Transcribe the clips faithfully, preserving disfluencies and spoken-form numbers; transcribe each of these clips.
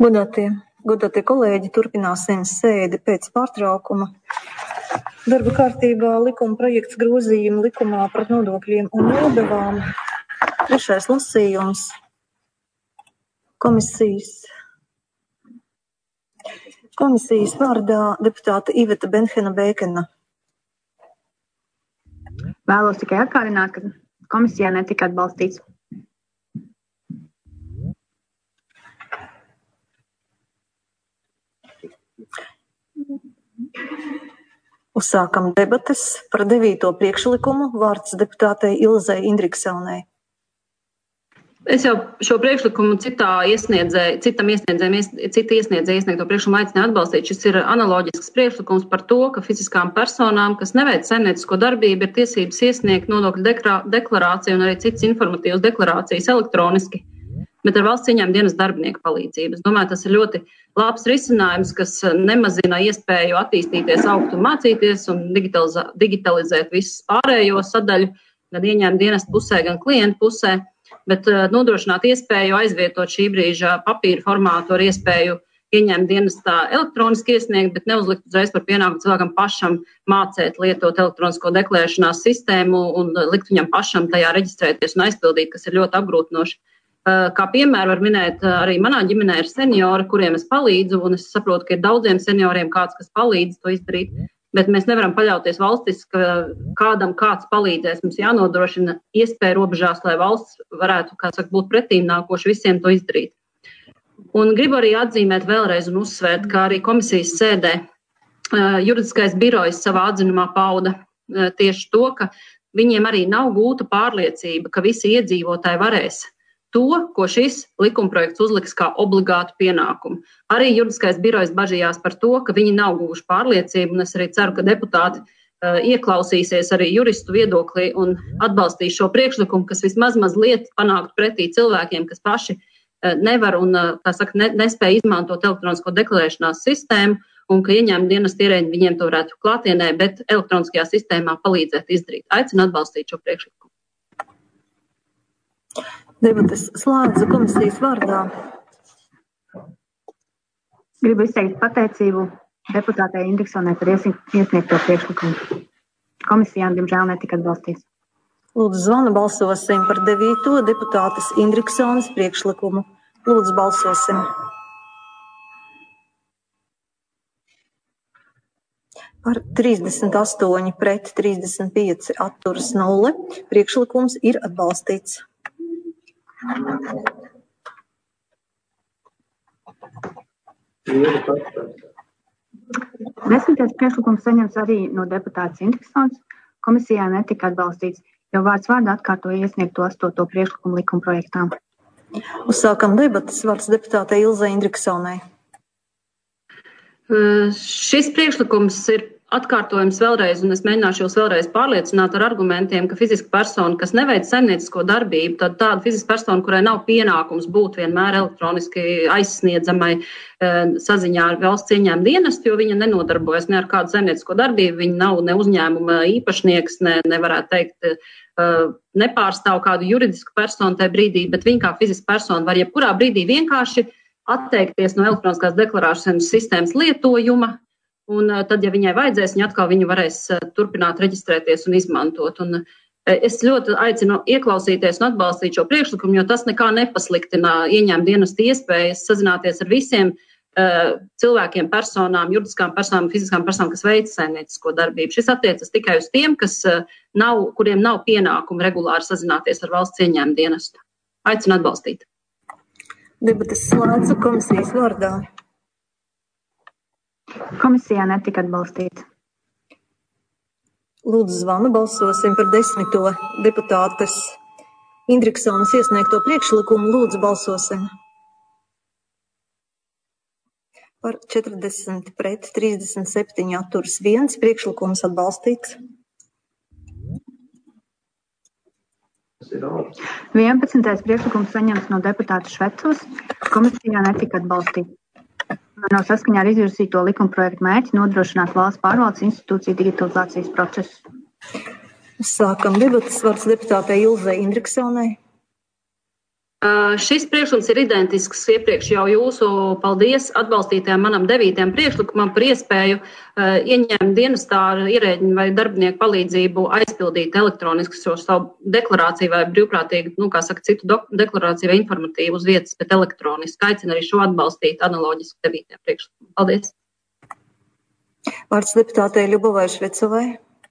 Godātie, godātie kolēģi, turpināsim sēdi pēc pārtraukuma. Darba kārtībā likuma projekts grozījuma likumā par nodokļiem un nodevām. Trešais lasījums. Komisijas, komisijas vārdā deputāta Iveta Benhena-Bēkena. Vēlos tikai atgādināt, ka komisijā netika atbalstīts. Uzsākam debates par devīto priekšlikumu. Vārds deputātei Ilzei Indriksaunei. Es jau šo priekšlikumu citā iesniedzēju, citam iesniedzējiem, cita iesniedzēja iesniegto priekšlikumu aicināju atbalstīt. Šis ir analoģisks priekšlikums par to, ka fiziskām personām, kas neveic saimniecisko darbību, ir tiesības iesniegt nodokļu deklarāciju un arī citas informatīvas deklarācijas elektroniski, bet ar valsts ieņēmuma dienas darbinieku palīdzību. Es domāju, tas ir ļoti labs risinājums, kas nemazina iespēju attīstīties, augt un mācīties un digitalizēt visu pārējo sadaļu, gan ieņēmuma dienas pusē, gan klientu pusē, bet nodrošināt iespēju aizvietot šī brīža papīra formātu ar iespēju ieņēmuma dienestā elektroniski iesniegt, bet neuzlikt uzreiz par pienākumu cilvēkam pašam mācēt, lietot elektronisko deklarēšanās sistēmu un likt viņam pašam tajā reģistrēties un aizpildīt, kas ir ļoti apgrūtinoši. Kā piemēru var minēt, arī manā ģimenē ir seniori, kuriem es palīdzu, un es saprotu, ka ir daudziem senioriem kāds, kas palīdz to izdarīt, bet mēs nevaram paļauties valstis, ka kādam kāds palīdzēs. Mums jānodrošina iespēja robežās, lai valsts varētu, kā saka, būt pretīm nākoši visiem to izdarīt. Un gribu arī atzīmēt vēlreiz un uzsvērt, ka arī komisijas sēdē juridiskais birojs savā atzinumā pauda tieši to, ka viņiem arī nav gūta pārliecība, ka visi iedzīvotāji varēs to, ko šis likumprojekts uzliks kā obligātu pienākumu. Arī juridiskais birojs bažījās par to, ka viņi nav guvuši pārliecību, un es arī ceru, ka deputāti uh, ieklausīsies arī juristu viedoklī un atbalstīs šo priekšlikumu, kas vismaz mazliet panāktu pretī cilvēkiem, kas paši uh, nevar un, uh, tā saka, ne, nespēja izmantot elektronisko deklarēšanās sistēmu, un ka ieņēmuma dienas ierēģi viņiem to varētu klātienē, bet elektroniskajā sistēmā palīdzēt izdarīt. Aicinu atbalstīt šo priekšlikumu. Debates slēdzu komisijas vārdā. Gribu izteikt pateicību deputātei Indriksaunei par iesniegto priekšlikumu. Komisijām, diemžēl, netika atbalstīts. Lūdzu, zvanu balsosim par devīto deputātes Indriksaunes priekšlikumu. Lūdzu, balsosim. Par trīsdesmit astoņi pret trīsdesmit pieci atturas nulle. Priekšlikums ir atbalstīts. Desmitais priekšlikums saņems arī no deputātes Indriksaunes. Komisijā netika atbalstīts, jo vārds vārdā atkārtoja iesniegto astoto priekšlikumu likumprojektā. Uzsākam debatas. Vārds deputātei Ilzei Indriksaunei. Uh, šis priekšlikums ir atkārtojums vēlreiz, un es mēģināšu jūs vēlreiz pārliecināt ar argumentiem, ka fiziska persona, kas neveic saimniecisko darbību, tad tāda fiziska persona, kurai nav pienākums būt vienmēr elektroniski aizsniedzamai e, saziņā ar valsts ieņēmuma dienestu, jo viņa nenodarbojas ne ar kādu saimniecisko darbību, viņa nav ne uzņēmuma īpašnieks, ne, nevarētu teikt, e, nepārstāv kādu juridisku personu tajā brīdī, bet viņa kā fiziska persona var jebkurā brīdī vienkārši atteikties no elektroniskās deklarēšanas sistēmas lietojuma. Un tad, ja viņai vajadzēs, viņa atkal viņu varēs turpināt reģistrēties un izmantot. Un es ļoti aicinu ieklausīties un atbalstīt šo priekšlikumu, jo tas nekā nepasliktina ieņēmuma dienesta iespējas sazināties ar visiem uh, cilvēkiem, personām, juridiskām personām, fiziskām personām, kas veic saimniecisko darbību. Šis attiecas tikai uz tiem, kas uh, nav, kuriem nav pienākumu regulāri sazināties ar valsts ieņēmuma dienestu. Aicinu atbalstīt. Debates slēdzu komisijas vārdā. Komisijā netika atbalstīts. Lūdzu, zvanu balsosim par desmito deputātes Indriksaunes iesniegto priekšlikumu. Lūdzu, balsosim. Par četrdesmit pret trīsdesmit septiņi atturas viens. Priekšlikums atbalstīts. vienpadsmitais priekšlikums saņemts no deputāta Švecos. Komisijā netika atbalstīts. Nav saskaņā ar izvirzīto likumprojektu mērķi nodrošināt valsts pārvaldes institūciju digitalizācijas procesu. Sākam debatas. Vārds deputātei Ilzei Indriksaunei. Uh, šis priekšlikums ir identisks iepriekš jau jūsu paldies atbalstītajam manam devītajam priekšlikumam par iespēju uh, ieņemt dienestā ar ierēģiņu vai darbinieku palīdzību aizpildīt elektroniski šo savu deklarāciju vai brīvprātīgi, nu, kā saka, citu deklarāciju vai informatīvu uz vietas, bet elektroniski. Aicinu arī šo atbalstīt analoģiski devītajam priekšlikumam. Paldies. Vārds deputātei Ļubovai Švecovai.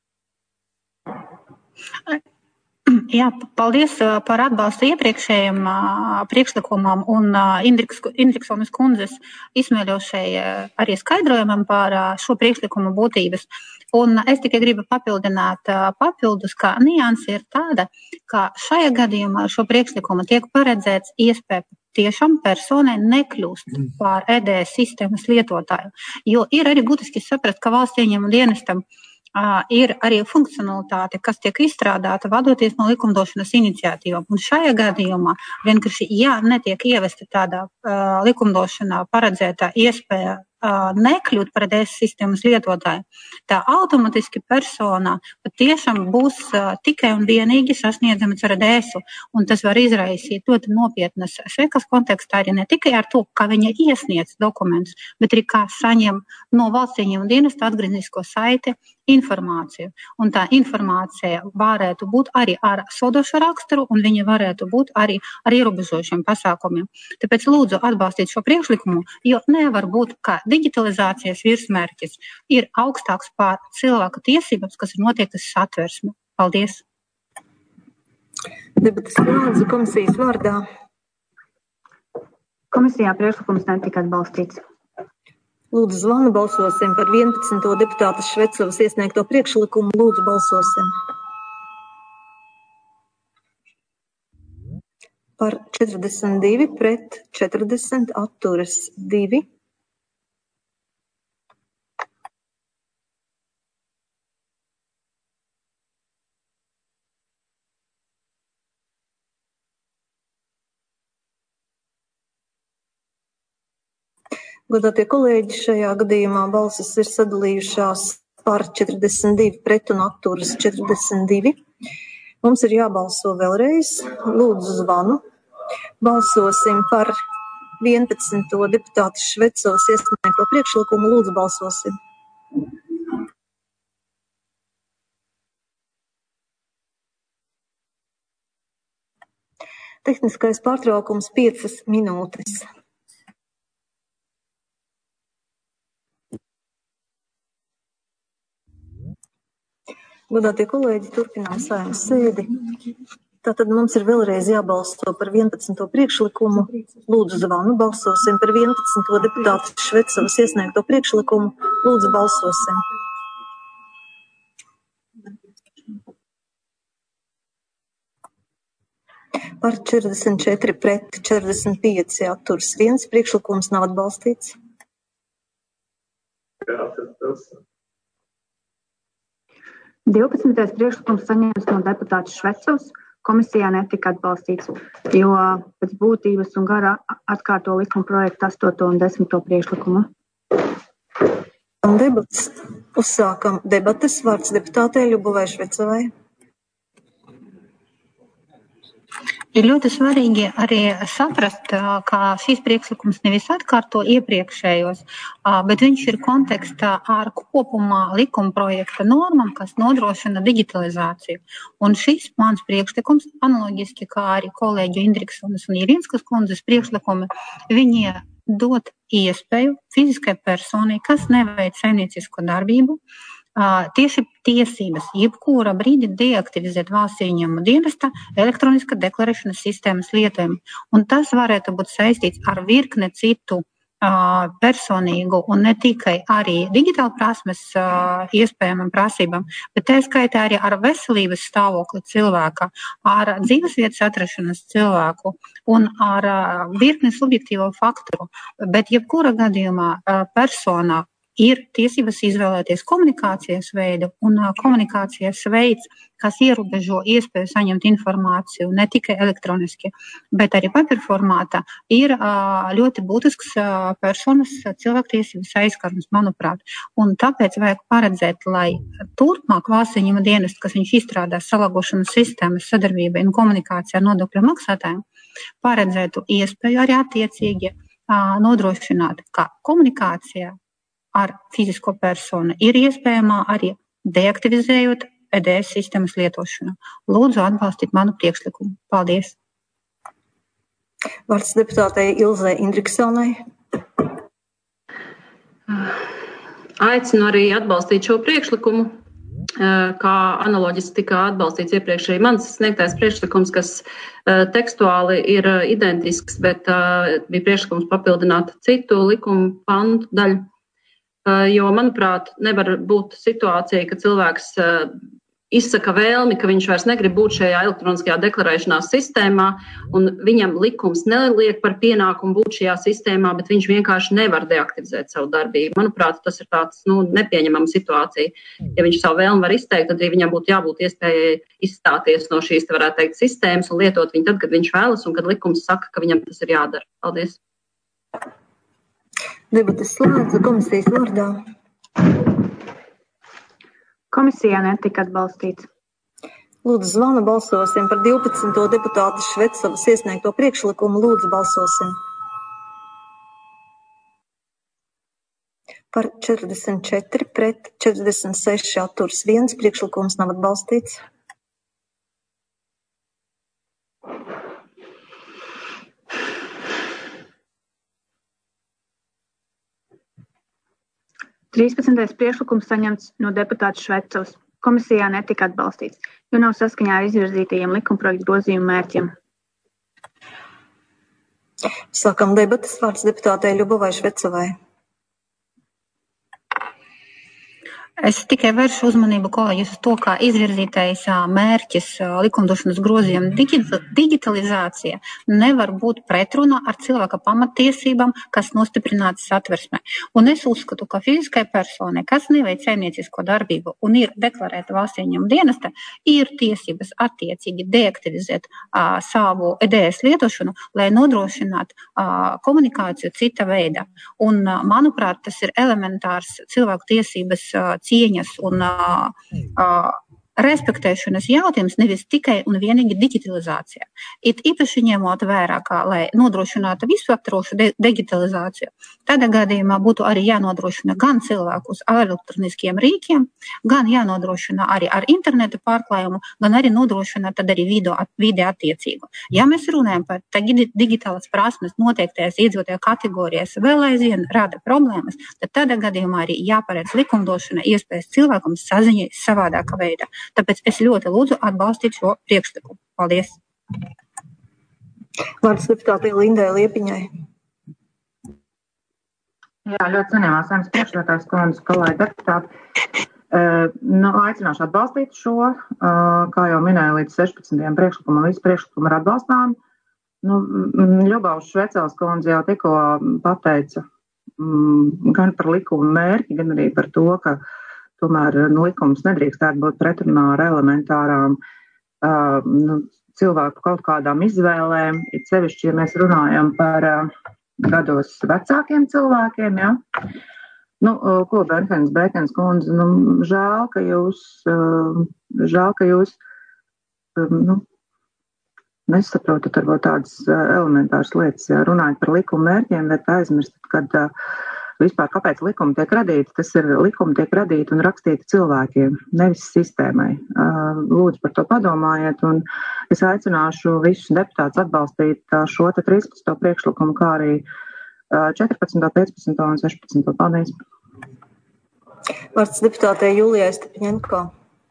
Jā, paldies par atbalstu iepriekšējiem priekšlikumam un Indriksonas kundzes izsmēļošai arī skaidrojumam par šo priekšlikumu būtības. Un es tikai gribu papildināt papildus, ka nianse ir tāda, ka šajā gadījumā ar šo priekšlikumu tiek paredzēts iespēja tiešām personai nekļūst par E D S sistēmas lietotāju, jo ir arī būtiski saprast, ka valsts ieņēmuma dienestam Uh, ir arī funkcionalitāte, kas tiek izstrādāta vadoties no likumdošanas iniciatīvām. Un šajā gadījumā vienkārši, ja netiek ievesta tādā uh, likumdošanā paredzētā iespēja uh, nekļūt par E D S sistēmas lietotāju, tā automatiski persona patiešām būs uh, tikai un vienīgi sasniedzama ar E D S-u. Un tas var izraisīt ļoti nopietnas sekas kontekstā arī ne tikai ar to, kā viņa iesniedz dokumentus, bet arī kā saņem no valsts ieņēmuma dienesta atgrieznisko saiti informāciju. Un tā informācija varētu būt arī ar sodošu raksturu, un viņa varētu būt arī ar ierobežošiem pasākumiem. Tāpēc lūdzu atbalstīt šo priekšlikumu, jo nevar būt, ka digitalizācijas virsmērķis ir augstāks pār cilvēku tiesības, kas ir noteiktas satversme. Paldies! Debates lūdzu komisijas vārdā. Komisijā priekšlikums netika atbalstīts. Lūdzu zvanu, balsosim par vienpadsmito deputātas Švecovas iesniegto priekšlikumu. Lūdzu balsosim. Par četrdesmit divi pret četrdesmit atturas divi. Godātie kolēģi, šajā gadījumā balsis ir sadalījušās par četrdesmit divi pret un atturas četrdesmit divi. Mums ir jābalso vēlreiz. Lūdzu zvanu. Balsosim par vienpadsmito deputātu Švecovas iesniegto priekšlikumu. Lūdzu balsosim. Tehniskais pārtraukums piecas minūtes. Godātie kolēģi, turpinām Saeimas sēdi. Tātad mums ir vēlreiz jābalso par vienpadsmito priekšlikumu. Lūdzu zvanu, balsosim par vienpadsmito deputātu Švecovas iesniegto priekšlikumu. Lūdzu balsosim. Par četrdesmit četri pret četrdesmit pieci atturas viens. Priekšlikums nav atbalstīts. divpadsmitais priekšlikums saņemts no deputāta Švecovas, komisijā netika atbalstīts, jo pēc būtības un gara atkārto likuma projektu astoto un desmito priekšlikumu. Debats. Uzsākam debates. Vārds deputātei Ļubovai Švecovai. Ir ļoti svarīgi arī saprast, ka šīs priekšlikums nevis atkārto iepriekšējos, bet viņš ir kontekstā ar kopumā likuma projekta normām, kas nodrošina digitalizāciju. Un šis mans priekšlikums, analoģiski kā arī kolēģu Indriksonas un Irinskas kundzes priekšlikumi, viņi dot iespēju fiziskai personai, kas neveic saimniecisko darbību, tieši tiesības jebkura brīdi deaktivizēt valsts ieņēmuma dienesta elektroniska deklarēšanas sistēmas lietojumu. Un tas varētu būt saistīts ar virkne citu uh, personīgu un ne tikai arī digitāla prasmes uh, iespējamam prasībām, bet tā skaitā arī ar veselības stāvokli cilvēka, ar dzīvesvietas atrašanas cilvēku un ar uh, virkni subjektīvo faktoru. Bet jebkura gadījumā uh, persona ir tiesības izvēlēties komunikācijas veidu, un uh, komunikācijas veids, kas ierobežo iespēju saņemt informāciju ne tikai elektroniski, bet arī papīra formātā, ir uh, ļoti būtisks uh, personas cilvēktiesības aizskarums, manuprāt. Un tāpēc vajag paredzēt, lai turpmāk valsts ieņēmuma dienests, kas viņš izstrādās salagošanas sistēmas sadarbībai un komunikācijā ar nodokļu maksātājiem, paredzētu iespēju arī attiecīgi nodrošināt, ka komunikācijā ar fizisko personu ir iespējamā arī deaktivizējot E D S sistēmas lietošanu. Lūdzu atbalstīt manu priekšlikumu. Paldies! Vārds deputātei Ilzei Indriksonai. Aicinu arī atbalstīt šo priekšlikumu, kā analoģiski tika atbalstīts iepriekš arī mans sniegtais priekšlikums, kas tekstuāli ir identisks, bet bija priekšlikums papildināt citu likumu pantu daļu. Jo, manuprāt, nevar būt situācija, ka cilvēks izsaka vēlmi, ka viņš vairs negrib būt šajā elektroniskajā deklarēšanās sistēmā, un viņam likums neliek par pienākumu būt šajā sistēmā, bet viņš vienkārši nevar deaktivizēt savu darbību. Manuprāt, tas ir tāds, nu, nepieņemama situācija. Ja viņš savu vēlmi var izteikt, tad arī viņam būtu jābūt iespējai izstāties no šīs, varētu teikt, sistēmas un lietot viņu tad, kad viņš vēlas un kad likums saka, ka viņam tas ir jādara. Paldies! Debates slēdza komisijas vārdā. Komisijā netika atbalstīts. Lūdzu, zvana balsosim par divpadsmito deputāta Švecovas iesniegto priekšlikumu. Lūdzu, balsosim. Par četrdesmit četri pret četrdesmit seši atturs viens. Priekšlikums nav atbalstīts. trīspadsmitais priekšlikums saņemts no deputāta Švecovas. Komisijā netika atbalstīts, jo nav saskaņā ar izvirzītajiem likumprojektu grozījumu mērķiem. Sākam debatas. Vārds deputātei Ļubovai Švecovai. Es tikai vēršu uzmanību kolēģis uz to, kā izvirzītais mērķis likumdošanas grozījuma digitalizācija nevar būt pretrunā ar cilvēka pamatiesībām, kas nostiprinātas satversmē. Un es uzskatu, ka fiziskai personai, kas neveic saimniecisko darbību un ir deklarēta valsts ieņēmuma dienesta, ir tiesības attiecīgi deaktivizēt uh, savu E D S lietošanu, lai nodrošinātu uh, komunikāciju cita veida. Un, uh, manuprāt, tas ir elementārs cilvēku tiesības uh, cieņas un uh, uh, respektēšanas jautājums, nevis tikai un vienīgi digitalizācija. It īpaši ņemot vērā, kā, lai nodrošinātu visaptvarošu digitalizāciju, tādā gadījumā būtu arī jānodrošina gan cilvēkus ar elektroniskiem rīkiem, gan jānodrošina arī ar interneta pārklājumu, gan arī nodrošina tad arī video, vide attiecīgu. Ja mēs runājam par digitālas prasmes noteiktajās iedzīvotāju kategorijās vēl aizvien rada problēmas, tad tādā gadījumā arī jāparedz likumdošana iespējas cilvēkam saziņai savādāka veidā. Tāpēc es ļoti lūdzu atbalstīt šo priekšlikumu. Paldies! Vārds deputātei Lindai Liepiņai. Jā, ļoti cienījamās saimnes priekšsēdētājas kundzes, kolēģi deputāti. Uh, nu, aicināšu atbalstīt šo, uh, kā jau minēju, līdz sešpadsmitajam priekšlikumam, visi priekšlikumi ir atbalstām. Nu, Ļubovas Švecovas kundze jau tikko pateica um, gan par likuma mērķi, gan arī par to, ka tomēr nu, likums nedrīkstētu būt pretrunā ar elementārām uh, nu, cilvēku kaut kādām izvēlēm, it sevišķi, ja mēs runājam par uh, gados vecākiem cilvēkiem, ja. Nu, uh, ko Berkens, Bēkens kundze, nu, žēl, ka jūs, uh, žēl, ka jūs, um, nu, nesaprotat varbūt tādas uh, elementāras lietas, ja runājot par likuma mērķiem, bet aizmirstat, kad uh, vispār, kāpēc likumi tiek radīti, tas ir likumi tiek radīti un rakstīti cilvēkiem, nevis sistēmai. Lūdzu par to padomājiet, un es aicināšu visus deputātus atbalstīt šo te trīspadsmito priekšlikumu, kā arī četrpadsmito, piecpadsmito un sešpadsmito. Paldies! Vārds deputātei Julijai Stepaņenko.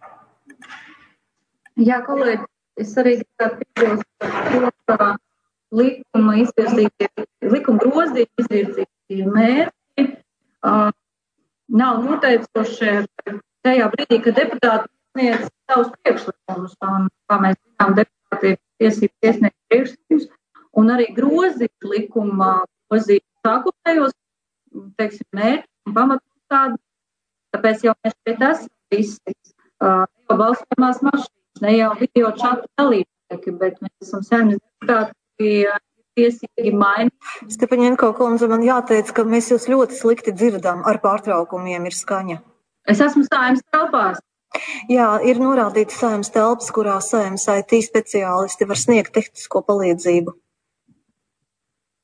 Jā, kolēģi, es arī gribētu piebilst par to, ka likuma izvirzītie, likuma grozījumi izvirzītie mērķi Uh, nav noteicoši tajā brīdī, kad deputāti sniedz savus priekšlikumus. Un, kā mēs zinām, deputāti ir tiesības iesniegt priekšlikumus un arī grozīt likuma grozīt sākotnējos, teiksim, mērķus un pamatnostādi. Tāpēc jau mēs šeit esam visi, uh, ne jau balsojumās mašīnas, ne jau video čatu dalībnieki, bet mēs esam saimnes deputāti tiesīgi mainīt. Stepaņenko kundze, man jāteic, ka mēs jūs ļoti slikti dzirdam, ar pārtraukumiem ir skaņa. Es esmu saimnes telpās. Jā, ir norādīts saimnes telpas, kurā saimnes I T speciālisti var sniegt tehnisko palīdzību.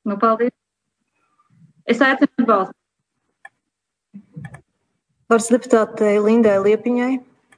Nu, paldies. Es aicinu atbalstu. Vārds deputātei Lindai Liepiņai.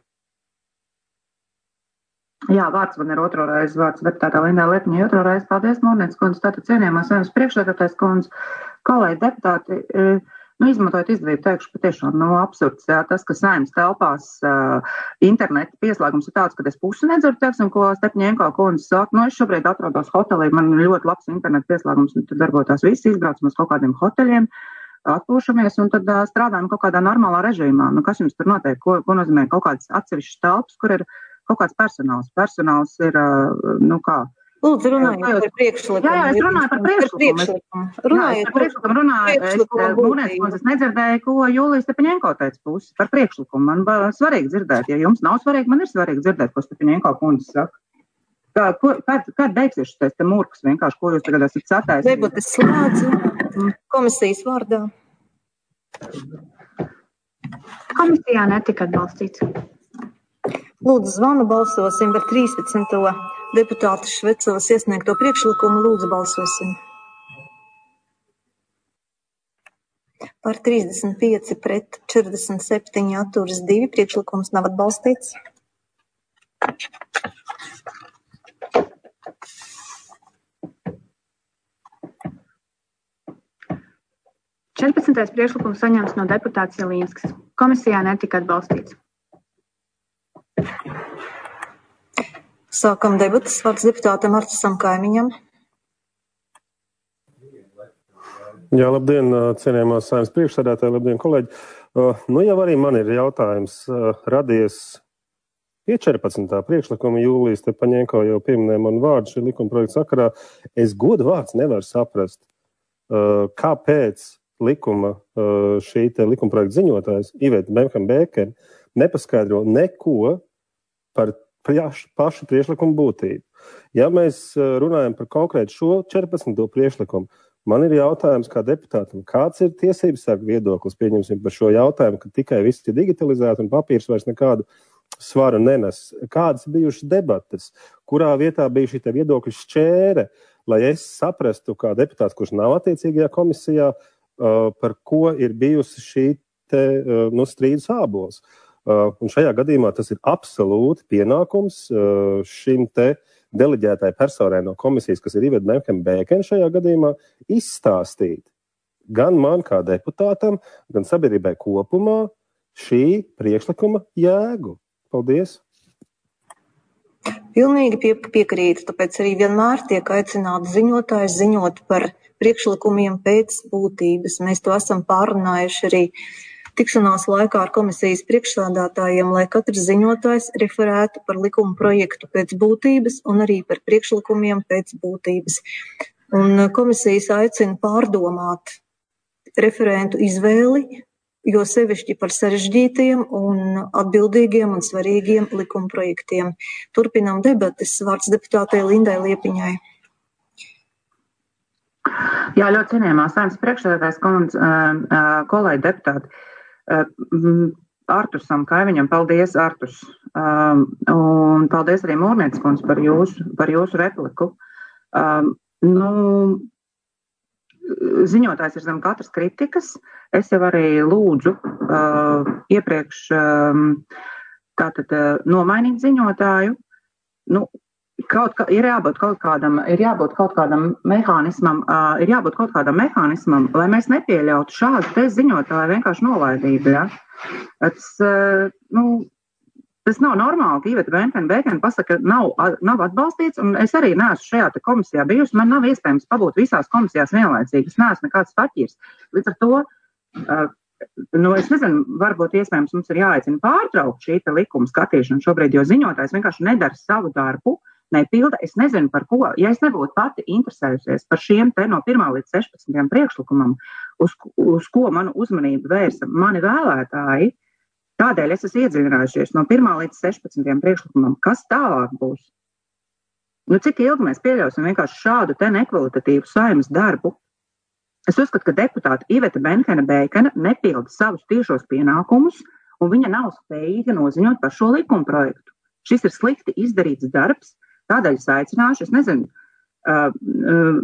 Jā, vārds man ir otro reizi, vārds deputātā Lindai Liepiņai otro reizi. Paldies, Mūrnieces kundze, tātad cienījamā Saeimas priekšsēdētājas kundze, kolēģi deputāti. Nu, izmantojot izdevību, teikšu patiešām no absurds. Jā, tas, ka Saeimas telpās uh, interneta pieslēgums ir tāds, ka es pusi nedzirdu, teiksim, ko Stepņēnko kundze saka. Nu, es šobrīd atrodos hotelī, man ir ļoti labs interneta pieslēgums, un tad varbūt tās visi izbraucam uz kaut kādiem hoteļiem, atpūšamies un tad uh, strādājam kaut kādā normālā režīmā. Nu, kas jums tur notiek? Ko, ko nozīmē kaut kādas atsevišķas telpas, kur ir kaut kāds personāls? Personāls ir, uh, nu kā, Lūdzu, runājot par priekšlikumu. Jā, jā, es runāju par priekšlikumu. Runājot par priekšlikumu, runāju, es Mūrnieces kundze, es nedzirdēju, ko Jūlija Stepaņenko teica pusi par priekšlikumu. Man ba, svarīgi dzirdēt, ja jums nav svarīgi, man ir svarīgi dzirdēt, ko Stepaņenko kundze saka. Kā, ko, kad, kad beigsies šis te murks vienkārši, ko jūs tagad esat sataisījis? Debates slēdzu komisijas vārdā. Komisijā netika atbalstīts. Lūdzu, zvanu balsosim par trīspadsmito deputātu Švecovas iesniegto priekšlikumu. Lūdzu, balsosim. Par trīsdesmit pieci pret četrdesmit septiņi atturas divi. Priekšlikums nav atbalstīts. četrpadsmitais priekšlikums saņemts no deputāts Jelīnskas. Komisijā netika atbalstīts. Sākam debatas. Vārds deputātam Artisam Kaimiņam. Jā, labdien, cienījamās Saeimas priekšsēdētāji, labdien, kolēģi. Nu, jau arī man ir jautājums radies pie četrpadsmitā priekšlikuma. Jūlija Stepaņenko jau pieminēja manu vārdu šī likuma projekta sakarā. Es godu vārds nevaru saprast, kāpēc likuma, šī te likuma projekta ziņotājs Iveta Benham-Bēkere nepaskaidro neko par pašu priekšlikumu būtību. Ja mēs runājam par konkrētu šo četrpadsmito priekšlikumu, man ir jautājums kā deputātam, kāds ir tiesības sarga viedoklis, pieņemsim par šo jautājumu, ka tikai viss ir digitalizēts un papīrs vairs nekādu svaru nenes. Kādas bijušas debates, kurā vietā bija šī te viedokļa šķēre, lai es saprastu kā deputāts, kurš nav attiecīgajā komisijā, par ko ir bijusi šī te, nu, strīdus ābols. Uh, un šajā gadījumā tas ir absolūti pienākums uh, šim te deleģētai personai no komisijas, kas ir Iveta Benham-Bēkere šajā gadījumā, izstāstīt gan man kā deputātam, gan sabiedrībai kopumā šī priekšlikuma jēgu. Paldies! Pilnīgi pie, piekrītu, tāpēc arī vienmēr tiek aicināti ziņotājs ziņot par priekšlikumiem pēc būtības. Mēs to esam pārunājuši arī tikšanās laikā ar komisijas priekšsādātājiem, lai katrs ziņotājs referētu par likuma projektu pēc būtības un arī par priekšlikumiem pēc būtības. Un komisijas aicina pārdomāt referentu izvēli, jo sevišķi par sarežģītiem un atbildīgiem un svarīgiem likuma projektiem. Turpinām debates. Vārds deputātei Lindai Liepiņai. Jā, ļoti cienījamā Saeimas priekšsēdētājas kundze, kolēģi deputāti. Artusam Kaimiņam, paldies, Artus. Um, un paldies arī Mūrnieces kundze par jūsu, par jūsu repliku. Um, nu, ziņotājs ir zem katras kritikas. Es jau arī lūdzu uh, iepriekš um, tātad uh, nomainīt ziņotāju. Nu, Kaut kā, ir jābūt kaut kādam, ir jābūt kaut kādam mehānismam, uh, ir jābūt kaut kādam mehānismam, lai mēs nepieļautu šādu te ziņotāju vienkārši nolaidību, ja. Tas, uh, nu, tas nav normāli, ka Iveta Benham-Bēkere pasaka, ka nav, nav atbalstīts, un es arī neesmu šajā te komisijā bijusi, man nav iespējams pabūt visās komisijās vienlaicīgi, es neesmu nekāds faķirs. Līdz ar to, uh, nu, es nezinu, varbūt iespējams mums ir jāaicina pārtraukt šī te likuma skatīšana šobrīd, jo ziņotājs vienkārši nedara savu darbu, nepilda, es nezinu par ko, ja es nebūtu pati interesējusies par šiem te no pirmā līdz sešpadsmitajam priekšlikumam, uz, uz ko manu uzmanību vērsa mani vēlētāji, tādēļ es esmu iedziļinājušies no pirmā līdz sešpadsmitajam priekšlikumam, kas tālāk būs. Nu, cik ilgi mēs pieļausim vienkārši šādu te nekvalitatīvu Saeimas darbu? Es uzskatu, ka deputāta Iveta Benham-Bēkere nepilda savus tiešos pienākumus, un viņa nav spējīga noziņot par šo likuma projektu. Šis ir slikti izdarīts darbs. Tādēļ es aicināšu, es nezinu, uh, uh,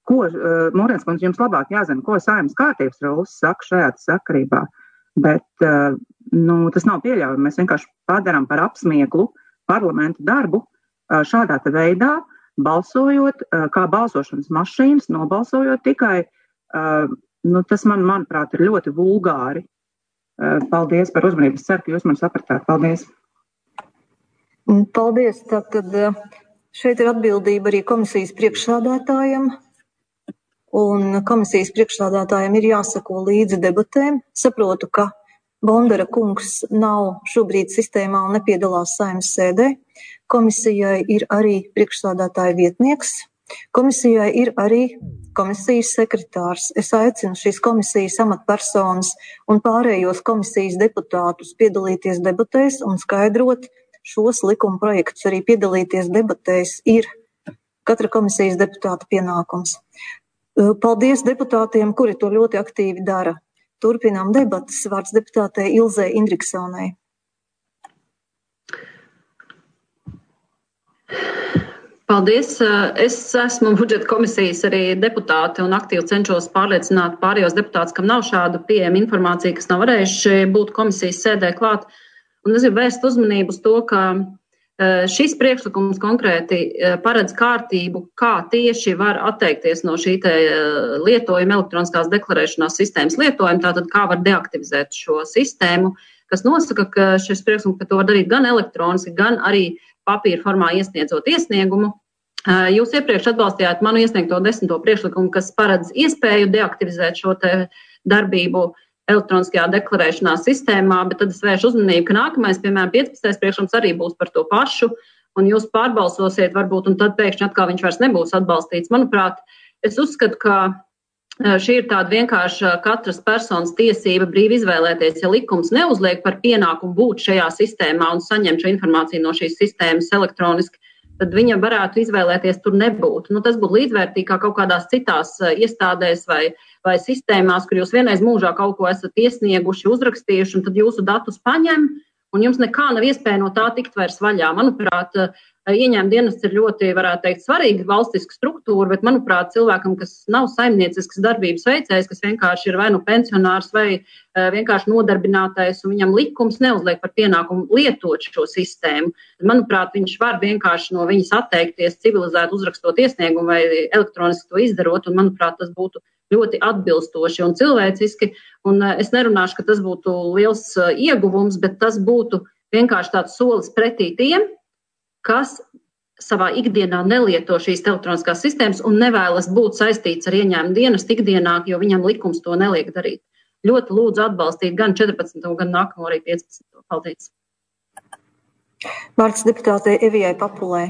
ko, uh, Mūrens kundze, jums labāk jāzina, ko Saeimas kārtības rullis saka šajā sakarībā, bet uh, nu, tas nav pieļaujami. Mēs vienkārši padaram par apsmieklu parlamenta darbu uh, šādā te veidā, balsojot, uh, kā balsošanas mašīnas, nobalsojot tikai, uh, nu, tas man, manuprāt, ir ļoti vulgāri. Uh, paldies par uzmanību. Es ceru, ka jūs man sapratāt. Paldies. Paldies. Tātad šeit ir atbildība arī komisijas priekšsādātājiem. Un komisijas priekšsādātājiem ir jāsako līdzi debatēm. Saprotu, ka Bondara kungs nav šobrīd sistēmā un nepiedalās Saeimas sēdē. Komisijai ir arī priekšsādātāja vietnieks. Komisijai ir arī komisijas sekretārs. Es aicinu šīs komisijas amatpersonas un pārējos komisijas deputātus piedalīties debatēs un skaidrot šos likuma projektus. Arī piedalīties debatēs ir katra komisijas deputāta pienākums. Paldies deputātiem, kuri to ļoti aktīvi dara. Turpinām debatas. Vārds deputātei Ilzei Indriksonai. Paldies. Es esmu budžeta komisijas arī deputāte un aktīvi cenšos pārliecināt pārējos deputātus, kam nav šāda pieejama informācija, kas nav varējuši būt komisijas sēdē klāt. Un es gribu vērst uzmanību uz to, ka šis priekšlikums konkrēti paredz kārtību, kā tieši var atteikties no šī te lietojuma elektroniskās deklarēšanās sistēmas lietojuma, tātad kā var deaktivizēt šo sistēmu, kas nosaka, ka šis priekšlikums, ka to var darīt gan elektroniski, gan arī papīra formā iesniedzot iesniegumu. Jūs iepriekš atbalstījāt manu iesniegto desmito priekšlikumu, kas paredz iespēju deaktivizēt šo te darbību elektroniskajā deklarēšanās sistēmā, bet tad es vēršu uzmanību, ka nākamais, piemēram, piecpadsmitais priekšlikums arī būs par to pašu, un jūs pārbalsosiet varbūt, un tad pēkšņi atkal viņš vairs nebūs atbalstīts. Manuprāt, es uzskatu, ka šī ir tāda vienkārša katras personas tiesība brīvi izvēlēties, ja likums neuzliek par pienākumu būt šajā sistēmā un saņemt šo informāciju no šīs sistēmas elektroniski, tad viņa varētu izvēlēties tur nebūt. Nu, tas būtu līdzvērtīgi kā kaut kādās citās iestādēs vai, vai sistēmās, kur jūs vienreiz mūžā kaut ko esat iesnieguši, uzrakstījuši, un tad jūsu datus paņem, un jums nekā nav iespēja no tā tikt vairs vaļā. Manuprāt, ieņēmuma dienests ir ļoti, varētu teikt, svarīga valstiska struktūra, bet, manuprāt, cilvēkam, kas nav saimniecisks darbības veicējs, kas vienkārši ir vai nu pensionārs vai vienkārši nodarbinātais, un viņam likums neuzliek par pienākumu lietot šo sistēmu. Manuprāt, viņš var vienkārši no viņas atteikties, civilizēt, uzrakstot iesniegumu vai elektroniski to izdarot, un, manuprāt, tas būtu ļoti atbilstoši un cilvēciski, un es nerunāšu, ka tas būtu liels ieguvums, bet tas būtu vienkārši tāds solis pretī tiem, kas savā ikdienā nelieto šīs elektroniskās sistēmas un nevēlas būt saistīts ar ieņēmuma dienestu ikdienā, jo viņam likums to neliek darīt. Ļoti lūdzu atbalstīt gan četrpadsmito, gan nākamo arī piecpadsmito. Paldies. Vārds deputātei Evijai Papulai.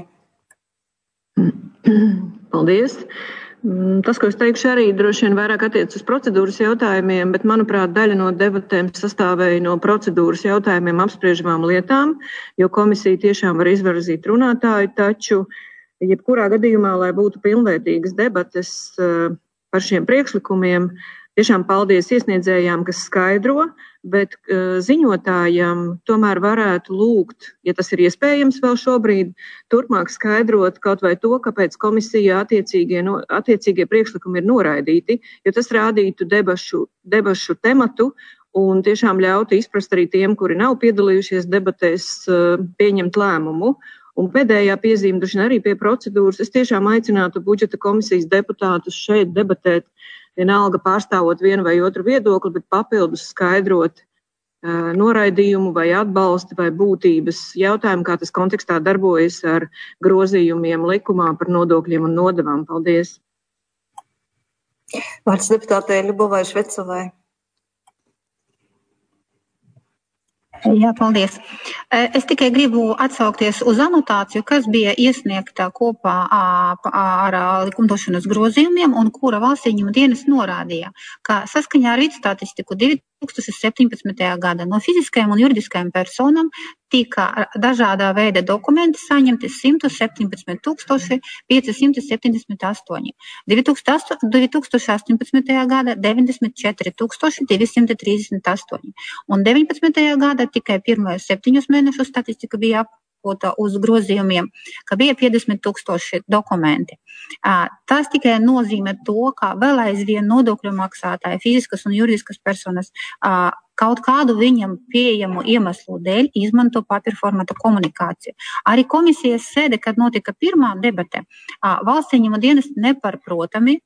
Paldies. Tas, ko es teikšu, arī droši vien vairāk attiec uz procedūras jautājumiem, bet, manuprāt, daļa no debatēm sastāvēja no procedūras jautājumiem apspriežamām lietām, jo komisija tiešām var izvirzīt runātāju, taču jebkurā gadījumā, lai būtu pilnvērtīgas debates par šiem priekšlikumiem, tiešām paldies iesniedzējām, kas skaidro, bet uh, ziņotājam tomēr varētu lūgt, ja tas ir iespējams vēl šobrīd, turpmāk skaidrot kaut vai to, kāpēc komisijā attiecīgie, no, attiecīgie priekšlikumi ir noraidīti, jo tas rādītu debašu, debašu tematu un tiešām ļautu izprast arī tiem, kuri nav piedalījušies debatēs, uh, pieņemt lēmumu. Un pēdējā piezīme, duši arī pie procedūras, es tiešām aicinātu budžeta komisijas deputātus šeit debatēt, vienalga pārstāvot vienu vai otru viedokli, bet papildus skaidrot uh, noraidījumu vai atbalstu vai būtības jautājumu, kā tas kontekstā darbojas ar grozījumiem likumā par nodokļiem un nodevām. Paldies. Vārds deputātei Ļubovai Švecovai. Jā, paldies. Es tikai gribu atsaukties uz anotāciju, kas bija iesniegta kopā ar likumdošanas grozījumiem un kura valsts ieņēmuma dienests norādīja, ka saskaņā ar vidstatistiku divi tūkstoši septiņpadsmitajā gada no fiziskajām un juridiskajām personām tika dažādā veida dokumenti saņemti simt septiņpadsmit tūkstoši pieci simti septiņdesmit astoņi, divi tūkstoši astoņpadsmitajā gada deviņdesmit četri tūkstoši divi simti trīsdesmit astoņi un deviņpadsmitajā gada tikai pirmajos septiņus mēnešus statistika bija atkārtot uz grozījumiem, ka bija piecdesmit tūkstoši dokumenti. Tas tikai nozīmē to, ka vēl aizvien nodokļu maksātāji, fiziskas un juridiskas personas, kaut kādu viņam pieejamu iemeslu dēļ izmanto papīra formāta komunikāciju. Arī komisijas sēde, kad notika pirmā debate, valsts ieņēmuma dienesti nepārprotami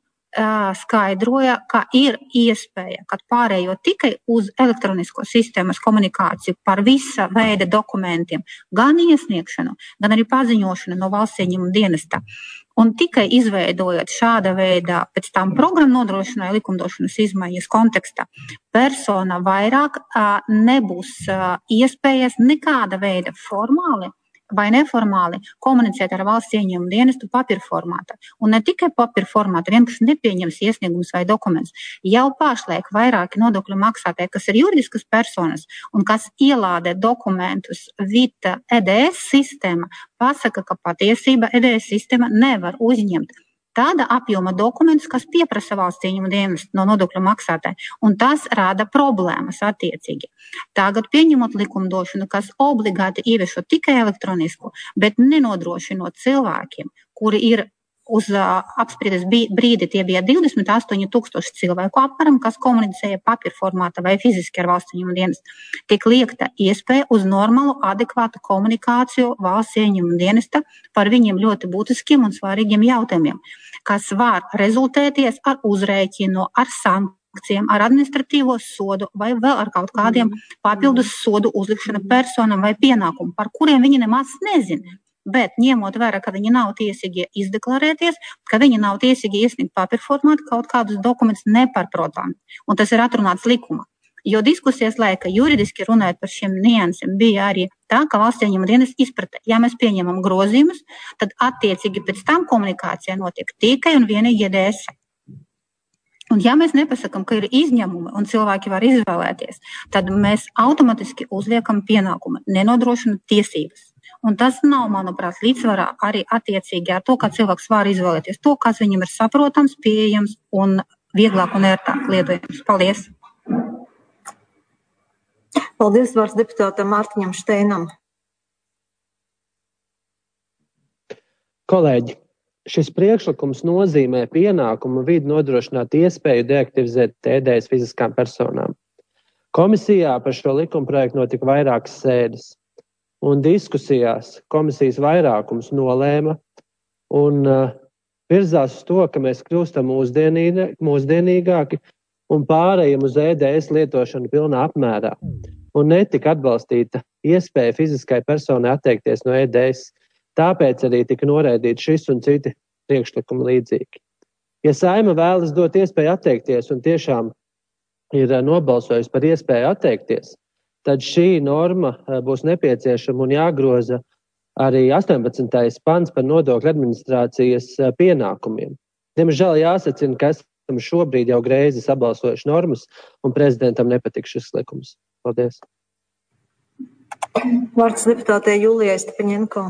skaidroja, ka ir iespēja, kad pārējo tikai uz elektronisko sistēmas komunikāciju par visa veida dokumentiem, gan iesniegšanu, gan arī paziņošanu no valsts ieņēmuma dienesta. Un tikai izveidojot šāda veida pēc tam programmu nodrošināja likumdošanas izmaiņas kontekstā, persona vairāk uh, nebūs uh, iespējas nekāda veida formāli vai neformāli komunicēt ar valsts ieņēmuma dienestu papīra formātā. Un ne tikai papīra formātā, vienkārši nepieņems iesniegums vai dokuments. Jau pašlaik vairāki nodokļu maksātāji, kas ir juridiskas personas un kas ielādē dokumentus Vita E D S sistēma, pasaka, ka patiesība E D S sistēma nevar uzņemt tāda apjoma dokumentus, kas pieprasa valsts ieņēmuma dienestu no nodokļu maksātāja, un tas rada problēmas attiecīgi. Tagad pieņemot likumdošanu, kas obligāti ieviešot tikai elektronisku, bet nenodrošinot cilvēkiem, kuri ir uz uh, apspriedes brīdi, tie bija divdesmit astoņi tūkstoši cilvēku apmēram, kas komunicēja papīra formātā vai fiziski ar valsts ieņēmuma dienestu, tiek liekta iespēja uz normālu, adekvātu komunikāciju valsts ieņēmuma dienesta par viņiem ļoti būtiskiem un svarīgiem jautājumiem, kas var rezultēties ar uzrēķinu, ar sankcijām, ar administratīvo sodu vai vēl ar kaut kādiem papildus sodu uzlikšanu personam vai pienākumu, par kuriem viņi nemaz nezina. Bet ņemot vērā, ka viņi nav tiesīgi izdeklarēties, ka viņi nav tiesīgi iesniegt papīra formātu kaut kādus dokumentus nepārprotami. Un tas ir atrunāts likuma. Jo diskusijas laika juridiski runājot par šiem niansiem bija arī tā, ka valsts ieņēmuma dienests izprata, ja mēs pieņemam grozījumus, tad attiecīgi pēc tam komunikācija notiek tikai un vienīgi E D S. Un ja mēs nepasakam, ka ir izņēmumi un cilvēki var izvēlēties, tad mēs automatiski uzliekam pienākumu, nenodrošinot tiesības. Un tas nav, manuprāt, līdzsvarā arī attiecīgi ar to, ka cilvēks var izvēlēties to, kas viņam ir saprotams, pieejams un vieglāk un ērtāk lietojams. Paldies! Paldies, vārds deputātam Mārtiņam Šteinam. Kolēģi, šis priekšlikums nozīmē pienākumu vidu nodrošināt iespēju deaktivizēt E D S fiziskām personām. Komisijā par šo likumprojektu notika vairākas sēdes. Un diskusijās komisijas vairākums nolēma un uh, virzās uz to, ka mēs kļūstam mūsdienīgāki un pārējam uz E D S lietošanu pilnā apmērā. Un netika atbalstīta iespēja fiziskai personai atteikties no E D S. Tāpēc arī tika noraidīti šis un citi priekšlikumi līdzīgi. Ja Saeima vēlas dot iespēju atteikties un tiešām ir nobalsojusi par iespēju atteikties, tad šī norma būs nepieciešama un jāgroza arī astoņpadsmitais pants par nodokļu administrācijas pienākumiem. Diemžēl jāsacina, ka esam šobrīd jau greizi sabalsojuši normas un prezidentam nepatīk šis likums. Paldies. Vārds deputātei Julijai Stepaņenko.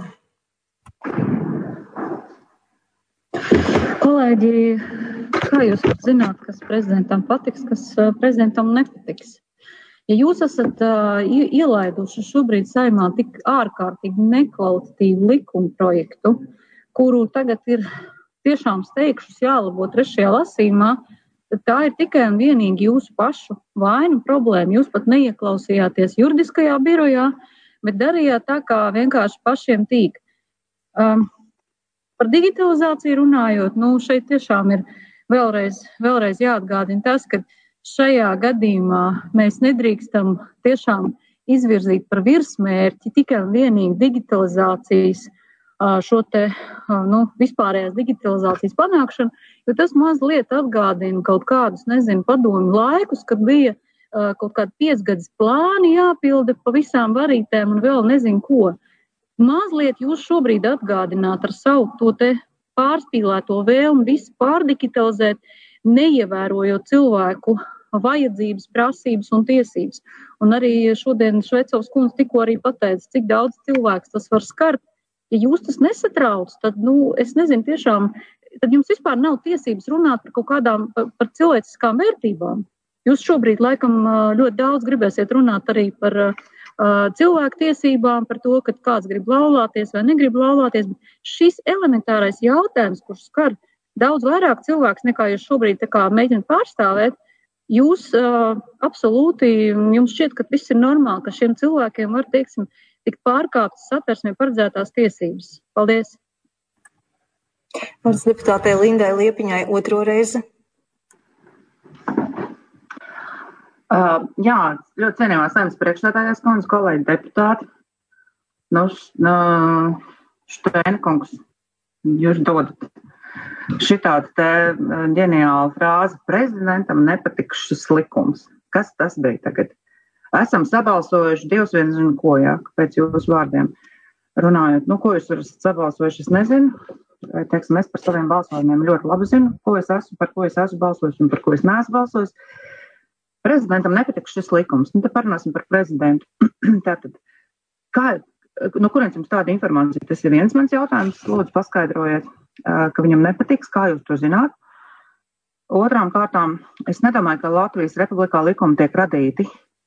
Kolēģi, kā jūs zināt, kas prezidentam patiks, kas prezidentam nepatiks? Ja jūs esat uh, ielaiduši šobrīd Saeimā tik ārkārtīgi nekvalitatīvu likumu projektu, kuru tagad ir tiešām steigšus jālabo trešajā lasījumā, tad tā ir tikai un vienīgi jūsu pašu vaina problēma. Jūs pat neieklausījāties juridiskajā birojā, bet darījāt tā, kā vienkārši pašiem tīk. Um, par digitalizāciju runājot, nu šeit tiešām ir vēlreiz, vēlreiz jāatgādina tas, ka šajā gadījumā mēs nedrīkstam tiešām izvirzīt par virsmērķi tikai un vienīgi digitalizācijas, šo te nu, vispārējās digitalizācijas panākšanu, jo tas mazliet atgādina kaut kādus, nezinu, padomju laikus, kad bija kaut kādi piecgadas plāni jāpilda pa visām varītēm un vēl nezinu ko. Mazliet jūs šobrīd atgādināt ar savu to te pārspīlēto vēlmi visu pārdigitalizēt, neievērojot cilvēku vajadzības, prasības un tiesības. Un arī šodien Švecovs kundze tikko arī pateica, cik daudz cilvēks tas var skart. Ja jūs tas nesatrauc, tad, nu, es nezinu, tiešām, tad jums vispār nav tiesības runāt par kaut kādām, par, par cilvēciskām vērtībām. Jūs šobrīd laikam ļoti daudz gribēsiet runāt arī par, cilvēku tiesībām, par to, ka kāds grib laulāties vai negrib laulāties, bet šis elementārais jautājums, kurš skar daudz vairāk cilvēks nekā jūs šobrīd tā kā mēģināt pārstāvēt, jūs uh, absolūti, jums šķiet, ka viss ir normāli, ka šiem cilvēkiem var, teiksim, tikt pārkāptas satversmē paredzētās tiesības. Paldies! Vārds deputātei Lindai Liepiņai otro reizi. Uh, jā, ļoti cienījumā saimnes priekšsēdētājas kundze, kolēģi deputāti. Nu, uh, Štēnkungs, jūs dodat šitādu te ģeniālu frāzi: prezidentam nepatiks šis likums. Kas tas bija tagad? Esam sabalsojuši divus viens un ko, jā, pēc jūsu vārdiem runājot. Nu, ko jūs esat sabalsojuši, es nezinu. Teiksim, es par saviem balsojumiem ļoti labi zinu, ko es esmu, par ko es esmu balsojis un par ko es neesmu balsojis. Prezidentam nepatiks šis likums. Nu, te parunāsim par prezidentu. Tātad, kā, no kurienes jums tāda informācija? Tas ir viens mans jautājums. Lūdzu, paskaidrojiet, ka viņam nepatiks, kā jūs to zināt. Otrām kārtām, es nedomāju, ka Latvijas Republikā likumi tiek radīti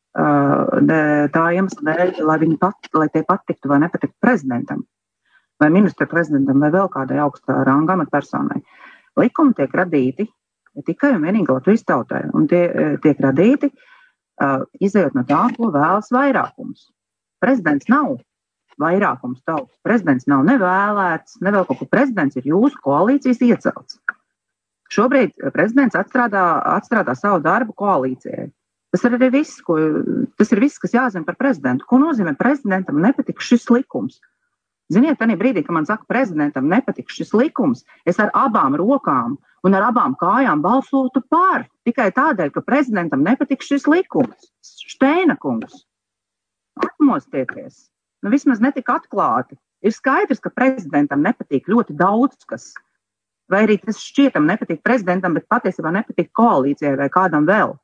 tā iemesla dēļ, lai, viņi pat, lai tie patiktu vai nepatiktu prezidentam, vai ministra prezidentam, vai vēl kādai augstā ranga amatpersonai. Likumi tiek radīti tikai un vienīgi Latvijas tautai, un tie tiek radīti uh, izējot no tā, ko vēlas vairākums. Prezidents nav vairākums tautas, prezidents nav nevēlēts, nevēl kaut ko, prezidents ir jūsu koalīcijas iecelts. Šobrīd prezidents atstrādā, atstrādā savu darbu koalīcijai. Tas ir arī viss, ko, tas ir viss, kas jāzina par prezidentu. Ko nozīmē prezidentam nepatiks šis likums? Ziniet, tādā brīdī, kad man saka, prezidentam nepatiks šis likums, es ar abām rokām un ar abām kājām balsotu par, tikai tādēļ, ka prezidentam nepatiks šis likums. Šteina kungs, atmostieties, nu vismaz netika atklāti. Ir skaidrs, ka prezidentam nepatīk ļoti daudz kas, vai arī tas šķietam nepatīk prezidentam, bet patiesībā nepatīk koalīcijai vai kādam vēl.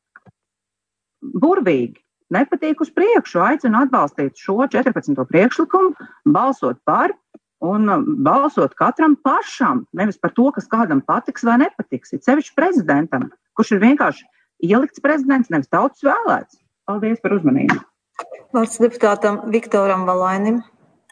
Burvīgi. Nepatīk uz priekšu, aicinu atbalstīt šo četrpadsmito priekšlikumu, balsot par un balsot katram pašam, nevis par to, kas kādam patiks vai nepatiks. Ir sevišķi prezidentam, kurš ir vienkārši ielikts prezidents, nevis tautas vēlēts. Paldies par uzmanību. Vārds deputātam Viktoram Valainim.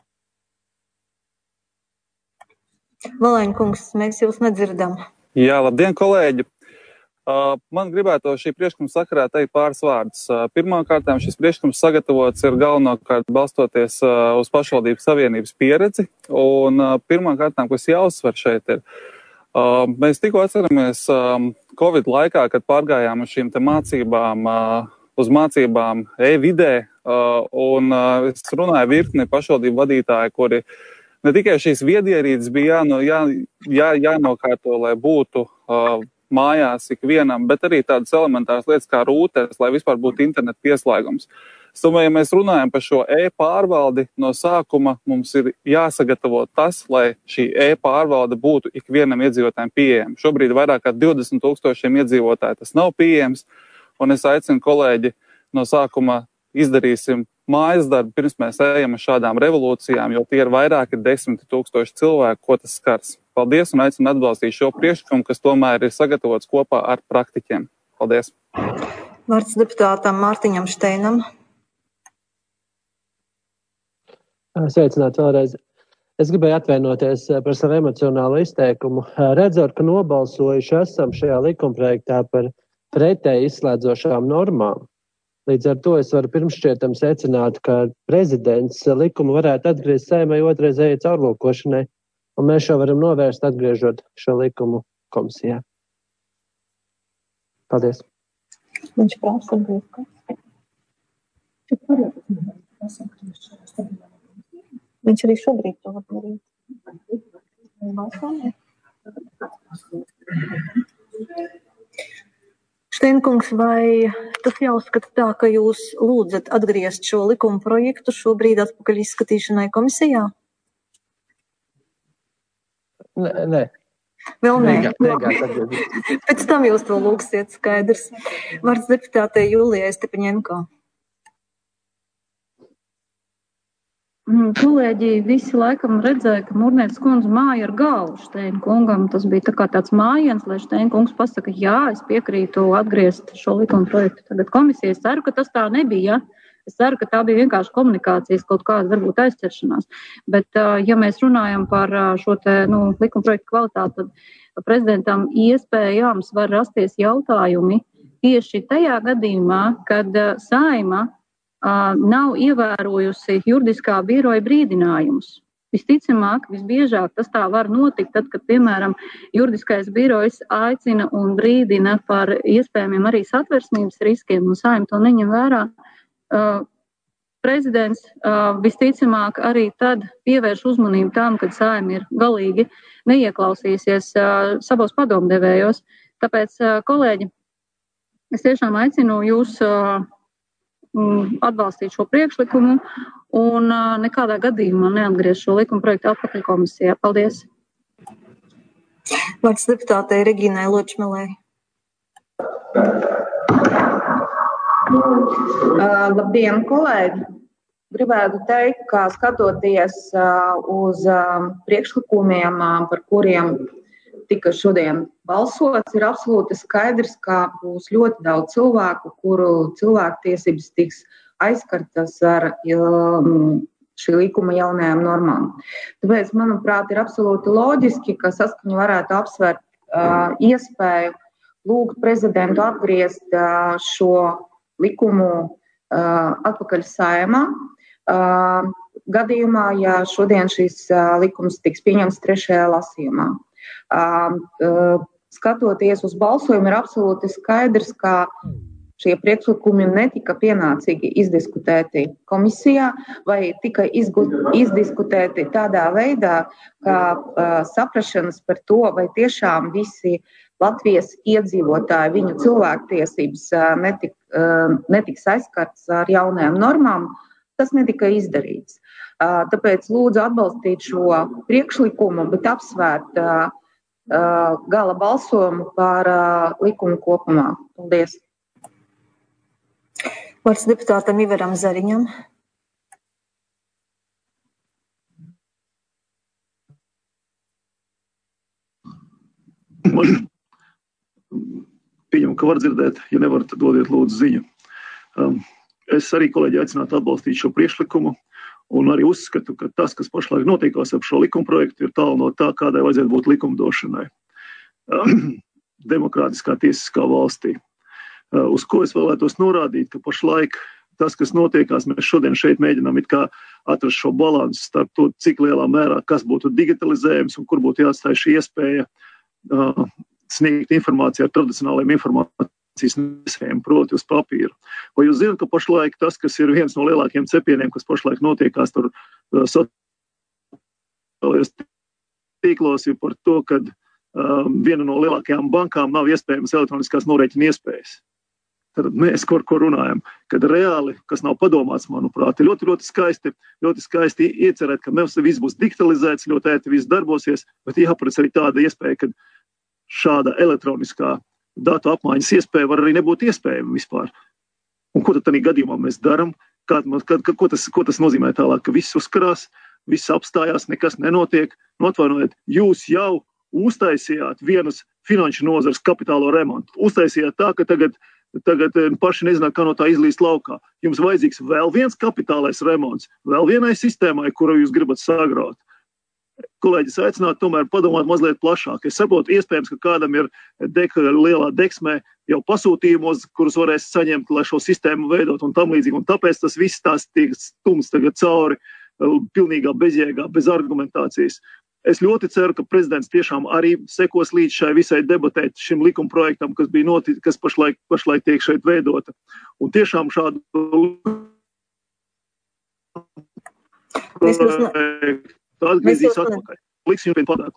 Valaiņa kungs, mēs jūs nedzirdam. Jā, labdien, kolēģi! Man gribētu šī priekšlikuma sakarā teikt pāris vārdus. Pirmkārt, šis priekšlikums sagatavots ir galvenokārt balstoties uz pašvaldības savienības pieredzi. Un pirmkārt, kas jāuzsver šeit ir, mēs tikko atceramies Covid laikā, kad pārgājām uz šīm te mācībām, uz mācībām e-vidē, un es runāju virkni pašvaldību vadītāji, kuri ne tikai šīs viedierīces bija jāno, jā, jā, jānokārto, lai būtu mājās ikvienam, bet arī tādas elementāras lietas kā rūters, lai vispār būtu internet pieslēgums. Es domāju, ja mēs runājam par šo e-pārvaldi, no sākuma mums ir jāsagatavo tas, lai šī e-pārvalde būtu ikvienam iedzīvotājiem pieejama. Šobrīd vairāk kā divdesmit tūkstošiem iedzīvotāji tas nav pieejams, un es aicinu kolēģi no sākuma izdarīsim mājas darbu, pirms mēs ejam ar šādām revolūcijām, jo tie ir vairāki desmit tūkstoši cilvēku, ko tas skars. Paldies un aicinu atbalstīt šo priekšlikumu, kas tomēr ir sagatavots kopā ar praktiķiem. Paldies. Vārds deputātam Mārtiņam Šteinam. Sveicināt vēlreiz. Es gribēju atvainoties par savu emocionālo izteikumu. Redzot, ka nobalsojuši esam šajā likumprojektā par pretēji izslēdzošām normām. Līdz ar to es varu pirmšķietam secināt, ka prezidents likumu varētu atgriezt Saeimai otrreizēji caurvilkošanai, un mēs šo varam novērst, atgriežot šo likumu komisijā. Paldies. Viņš prasa atgriezt. Viņš arī šobrīd to var darīt. Šteinkungs, vai tas jāuzskata tā, ka jūs lūdzat atgriezt šo likuma projektu šobrīd atpakaļ izskatīšanai komisijā? Nē, nē. Vēl nē. Negā, Pēc tam jūs to lūgsiet, skaidrs. Vārds deputātei Jūlijai Stepaņenko. Kolēģi visi laikam redzēja, ka Murnētas kundze māja ar galvu Šteina kungam. Tas bija tā kā tāds mājiens, lai Šteina kungs pasaka, jā, es piekrītu atgriezt šo likuma projektu tagad komisiju. Es ceru, ka tas tā nebija. Es ceru, ka tā bija vienkārši komunikācijas kaut kāda varbūt aizķeršanās. Bet, ja mēs runājam par šo te, nu, likumprojektu kvalitāti, tad prezidentam iespējams var rasties jautājumi tieši tajā gadījumā, kad Saeima nav ievērojusi juridiskā biroja brīdinājumus. Visticamāk, visbiežāk tas tā var notikt, tad, kad, piemēram, juridiskais birojs aicina un brīdina par iespējamiem arī satversmības riskiem, un Saeima to neņem vērā. Uh, prezidents uh, visticamāk arī tad pievērš uzmanību tam, kad Saeima ir galīgi neieklausīsies uh, savos padomdevējos. Tāpēc, uh, kolēģi, es tiešām aicinu jūs uh, atbalstīt šo priekšlikumu un uh, nekādā gadījumā neatgriezt šo likumprojektu atpakaļ komisijā. Paldies. Vārds deputātei Regīnai Ločmelei. Uh, labdien, kolēģi! Gribētu teikt, ka skatoties uh, uz uh, priekšlikumiem, uh, par kuriem tika šodien balsots, ir absolūti skaidrs, ka būs ļoti daudz cilvēku, kuru cilvēktiesības tiks aizskartas ar um, šī likuma jaunajām normām. Tāpēc, manuprāt, ir absolūti loģiski, ka Saskaņa varētu apsvērt uh, iespēju lūgt prezidentu atgriezt uh, šo likumu uh, atpakaļ Saeimā. Uh, gadījumā, ja šodien šis uh, likums tiks pieņemts trešajā lasījumā. Uh, uh, skatoties uz balsojumu, ir absolūti skaidrs, ka šie priekšlikumi netika pienācīgi izdiskutēti komisijā vai tika izgu, izdiskutēti tādā veidā, ka uh, saprašanas par to, vai tiešām visi Latvijas iedzīvotāji, viņu cilvēktiesības uh, netik, uh, netiks aizskarts ar jaunajām normām, tas netika izdarīts. Uh, tāpēc lūdzu atbalstīt šo priekšlikumu, bet apsvērt uh, uh, gala balsojumu par uh, likumu kopumā. Paldies. Vārds deputātam Ivaram Zariņam. Man pieņem, ka var dzirdēt, ja nevar, tad dodiet lūdzu ziņu. Um, es arī, kolēģi, aicinātu atbalstīt šo priekšlikumu un arī uzskatu, ka tas, kas pašlaik notiekās ap šo likumprojektu, ir tālu no tā, kādai vajadzētu būt likumdošanai. Um, demokrātiskā tiesiskā valstī. Uh, uz ko es vēlētos norādīt, ka pašlaik tas, kas notiekās, mēs šodien šeit mēģinām it kā atrast šo balansu starp to, cik lielā mērā, kas būtu digitalizējums un kur būtu jāatstāj šī iespēja uh, sniegt informāciju ar tradicionāliem informācijas nesējiem, proti uz papīra. Vai jūs zināt, ka pašlaik tas, kas ir viens no lielākiem cepieniem, kas pašlaik notiekās tur uh, sociālajos tīklos, ir par to, ka uh, viena no lielākajām bankām nav iespējams elektroniskās norēķina iespējas. Tad mēs, kur, kur runājam, kad reāli, kas nav padomāts, manuprāt, ir ļoti, ļoti skaisti, ļoti skaisti iecerēt, ka mums viss būs digitalizēts, ļoti ēti viss darbosies, bet jāparedz arī tāda iespēja, ka šāda elektroniskā datu apmaiņas iespēja var arī nebūt iespējama vispār. Un ko tad tādā gadījumā mēs darām? Kā, kā, ko, tas, ko tas nozīmē tālāk, ka viss uzkarās, viss apstājās, nekas nenotiek? Notvainojiet, jūs jau uztaisījāt vienas finanšu nozares kapitālo remontu. Uztaisījāt tā, ka tagad Tagad paši nezināt, kā no tā izlīst laukā. Jums vajadzīgs vēl viens kapitālais remonts, vēl vienai sistēmai, kuru jūs gribat sagraut. Kolēģis aicinātu tomēr padomāt mazliet plašāk. Es saprotu, iespējams, ka kādam ir dek, lielā deksmē jau pasūtījumos, kurus varēs saņemt, lai šo sistēmu veidot un tam līdzīgi. Un tāpēc tas viss tās tiek stums tagad cauri pilnīgā bezjēgā, bez argumentācijas. Es ļoti ceru, ka prezidents tiešām arī sekos līdz šai visai debatēt šim likumprojektam, kas bija notic, kas pašlaik, pašlaik tiek šeit veidota. Un tiešām šādu atgriezīs atpakaļ. Liksim vien padāt.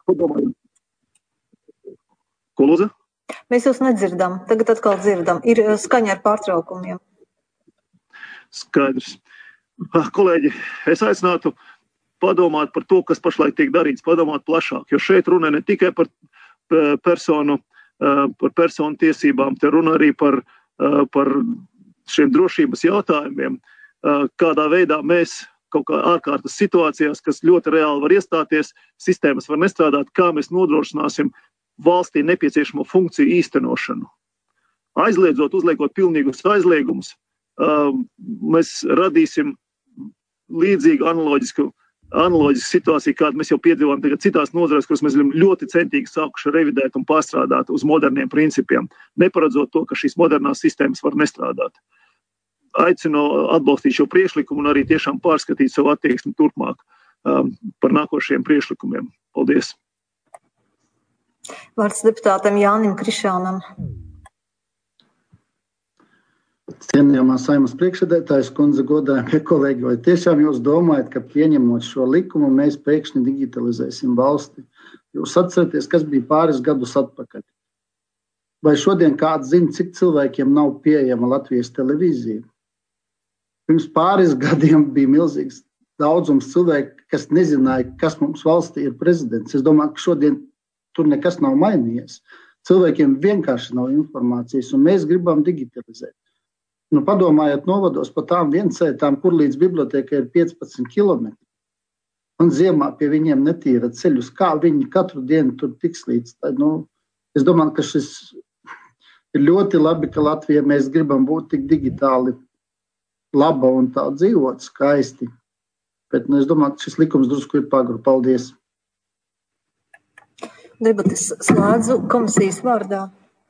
Ko lūdzu? Mēs jūs nedzirdam. Tagad atkal dzirdam. Ir skaņa ar pārtraukumiem. Skaidrs. Kolēģi, es aicinātu padomāt par to, kas pašlaik tiek darīts, padomāt plašāk, jo šeit runa ne tikai par personu, par personu tiesībām, te runa arī par, par šiem drošības jautājumiem, kādā veidā mēs kaut kā ārkārtas situācijās, kas ļoti reāli var iestāties, sistēmas var nestrādāt, kā mēs nodrošināsim valstī nepieciešamo funkciju īstenošanu. Aizliedzot, uzliekot pilnīgus aizliegumus, mēs radīsim līdzīgu analoģisku, analoģisku situāciju, kādu mēs jau piedzīvojam tagad citās nozarēs, kuras mēs ļoti centīgi sākuši revidēt un pārstrādāt uz moderniem principiem, neparedzot to, ka šīs modernās sistēmas var nestrādāt. Aicinu atbalstīt šo priekšlikumu un arī tiešām pārskatīt savu attieksmi turpmāk um, par nākošajiem priekšlikumiem. Paldies! Vārds deputātam Jānim Krišānam. Cienījamā Saeimas priekšsēdētājas kundze, godājamie kolēģi, vai tiešām jūs domājat, ka pieņemot šo likumu, mēs pēkšņi digitalizēsim valsti? Jūs atceraties, kas bija pāris gadus atpakaļ? Vai šodien kāds zina, cik cilvēkiem nav pieejama Latvijas televīzija? Pirms pāris gadiem bija milzīgs daudzums cilvēku, kas nezināja, kas mums valstī ir prezidents. Es domāju, ka šodien tur nekas nav mainījies. Cilvēkiem vienkārši nav informācijas, un mēs gribam digitalizēt. Nu, padomājiet novados pa tām viencētām, kur līdz bibliotēkai ir piecpadsmit kilometri. Un ziemā pie viņiem netīra ceļus. Kā viņi katru dienu tur tiks līdz? Tā, nu, es domāju, ka šis ir ļoti labi, ka Latvijā mēs gribam būt tik digitāli laba un tā dzīvot skaisti. Bet nu, es domāju, ka šis likums drusku ir pagru. Paldies! Debates slēdzu komisijas vārdā.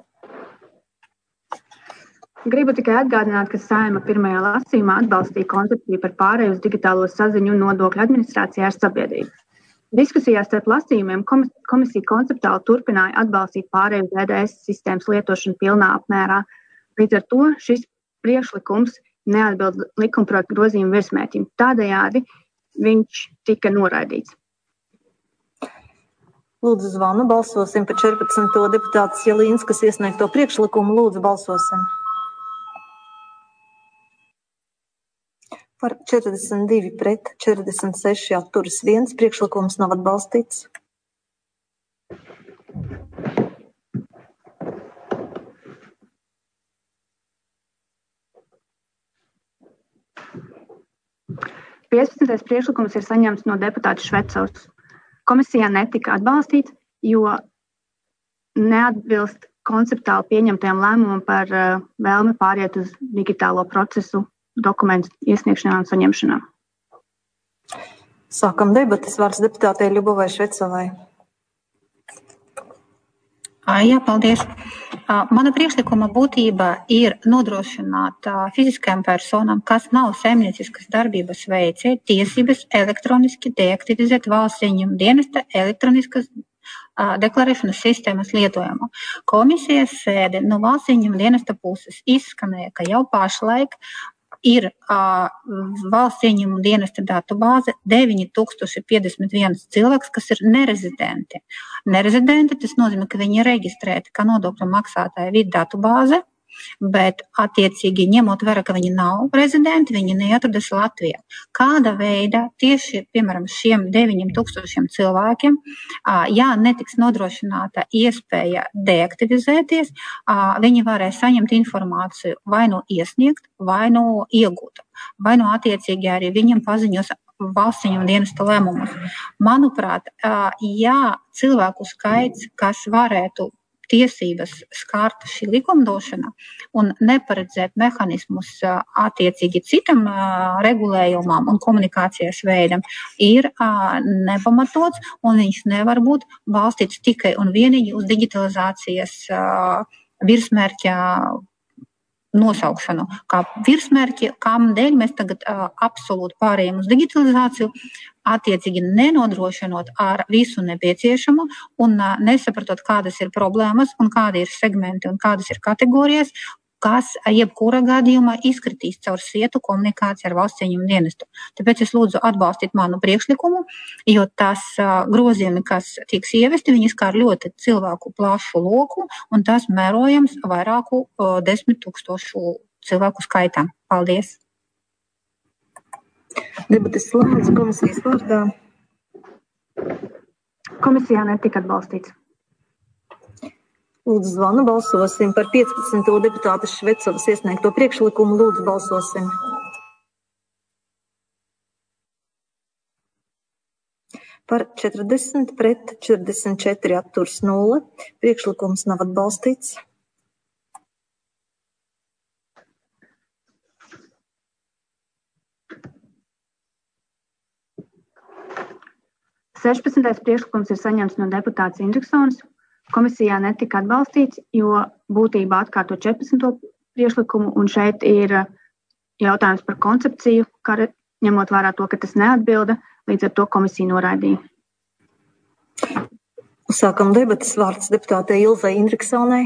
Gribu tikai atgādināt, ka Saeima pirmajā lasījumā atbalstīja koncepciju par pārēju uz digitālo saziņu un nodokļu administrācijā ar sabiedrību. Diskusijās starp lasījumiem komisija konceptuāli turpināja atbalstīt pārēju uz E D S sistēmas lietošanu pilnā apmērā. Līdz ar to šis priekšlikums neatbild likumprojekta grozījuma virsmērķim. Tādējādi viņš tika noraidīts. Lūdzu zvanu, balsosim par četrpadsmito deputātas Jelīnskas iesniegto priekšlikumu. Lūdzu balsosim. Par četrdesmit divi pret, četrdesmit seši atturas viens, priekšlikums nav atbalstīts. piecpadsmitais priekšlikums ir saņemts no deputāta Švecovas. Komisijā netika atbalstīts, jo neatbilst konceptuāli pieņemtajam lēmumam par uh, vēlmi pāriet uz digitālo procesu dokumentu iesniegšanā un saņemšanā. Sākam debates. Vārds deputātei Ļubovai Švecovai. Jā, paldies. Mana priekšlikuma būtība ir nodrošināt fiziskajām personām, kas nav saimnieciskas darbības veici, tiesības elektroniski deaktivizēt valsts ieņēmuma dienesta elektroniskas deklarēšanas sistēmas lietojumu. Komisijas sēde no valsts ieņēmuma dienesta puses izskanēja, ka jau pašlaik ir uh, valsts ieņēmuma dienesta datubāze deviņi tūkstoši piecdesmit viens cilvēks, kas ir nerezidenti. Nerezidenti, tas nozīmē, ka viņi ir reģistrēti kā nodokļu maksātāji vidu datubāze, bet attiecīgi ņemot vērā, ka viņi nav rezidenti, viņi neatrodas Latvijā. Kāda veida tieši, piemēram, šiem deviņiem tūkstošiem cilvēkiem, ja netiks nodrošināta iespēja deaktivizēties, viņi varēs saņemt informāciju vai nu iesniegt, vai nu iegūt, vai nu attiecīgi arī viņam paziņos valsts ieņēmuma dienesta lēmumus. Manuprāt, ja cilvēku skaits, kas varētu tiesības skārta šī likumdošana un neparedzēt mehanismus attiecīgi citam regulējumam un komunikācijas veidam, ir nepamatots un viņš nevar būt balstīts tikai un vienīgi uz digitalizācijas virsmērķa nosaukšanu. Kā virsmērķi, kam dēļ mēs tagad uh, absolūti pārējām uz digitalizāciju, attiecīgi nenodrošinot ar visu nepieciešamo un uh, nesapratot, kādas ir problēmas un kādi ir segmenti un kādas ir kategorijas, kas jebkura gadījumā izkritīs caur sietu komunikāciju ar valsts ieņēmuma dienestu. Tāpēc es lūdzu atbalstīt manu priekšlikumu, jo tas uh, grozījumi, kas tiks ievesti, viņi skar ļoti cilvēku plašu loku un tas mērojams vairāku uh, desmit tūkstošu cilvēku skaitā. Paldies! Debates slēdz komisijas vārdā. Komisijā netika atbalstīts. Lūdzu zvanu, balsosim par piecpadsmito deputātes Švecovas iesniegto priekšlikumu. Lūdzu balsosim. Par četrdesmit pret četrdesmit četri atturs nulle. Priekšlikums nav atbalstīts. sešpadsmitais priekšlikums ir saņemts no deputātes Indriksonas. Komisijā netika atbalstīts, jo būtībā atkārto četrpadsmito priekšlikumu, un šeit ir jautājums par koncepciju, kā ņemot vērā to, ka tas neatbilda, līdz ar to komisija noraidīja. Sākam debatas, vārds deputātei Ilzai Indriksonai.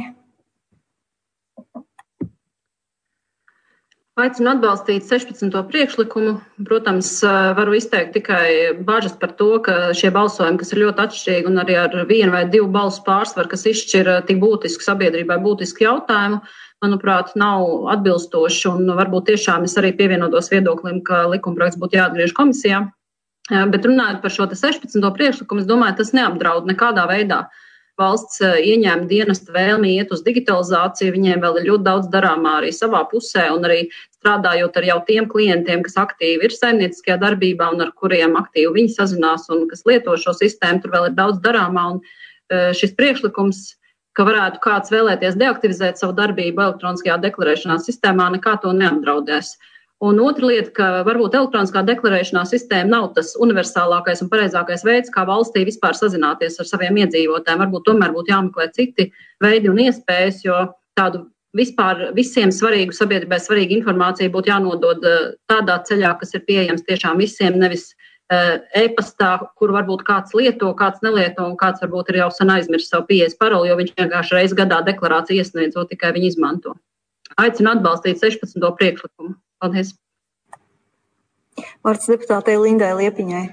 Aicinu atbalstīt sešpadsmito priekšlikumu. Protams, varu izteikt tikai bažas par to, ka šie balsojumi, kas ir ļoti atšķirīgi un arī ar vienu vai divu balsu pārsvaru, kas izšķir tik būtisku sabiedrībai būtisku jautājumu, manuprāt, nav atbilstoši, un varbūt tiešām es arī pievienotos viedoklim, ka likumprojekts būtu jāatgriež komisijā. Bet runājot par šo sešpadsmito priekšlikumu, es domāju, tas neapdraud nekādā veidā valsts ieņēmuma dienesta vēlmi iet uz digitalizāciju. Viņiem vēl ir ļoti daudz darāmā arī savā pusē, un arī strādājot ar jau tiem klientiem, kas aktīvi ir saimnieciskajā darbībā un ar kuriem aktīvi viņi sazinās un kas lieto šo sistēmu, tur vēl ir daudz darāmā. Un šis priekšlikums, ka varētu kāds vēlēties deaktivizēt savu darbību elektroniskajā deklarēšanās sistēmā, nekā to neapdraudēs. Un otra lieta, ka varbūt elektroniskā deklarēšanās sistēma nav tas universālākais un pareizākais veids, kā valstī vispār sazināties ar saviem iedzīvotājiem. Varbūt tomēr būtu jāmeklē citi veidi un iespējas, jo tādu vispār visiem svarīgu sabiedrībai svarīgu informāciju būtu jānodod tādā ceļā, kas ir pieejams tiešām visiem, nevis e-pastā, kur varbūt kāds lieto, kāds nelieto un kāds varbūt ir jau sen aizmirst savu pieejas paroli, jo viņš vienkārši reiz gadā deklarāciju iesniedz, to tikai viņi izmanto. Aicinu atbalstīt sešpadsmito priekšlikumu. Paldies. Vārds deputātei Lindai Liepiņai.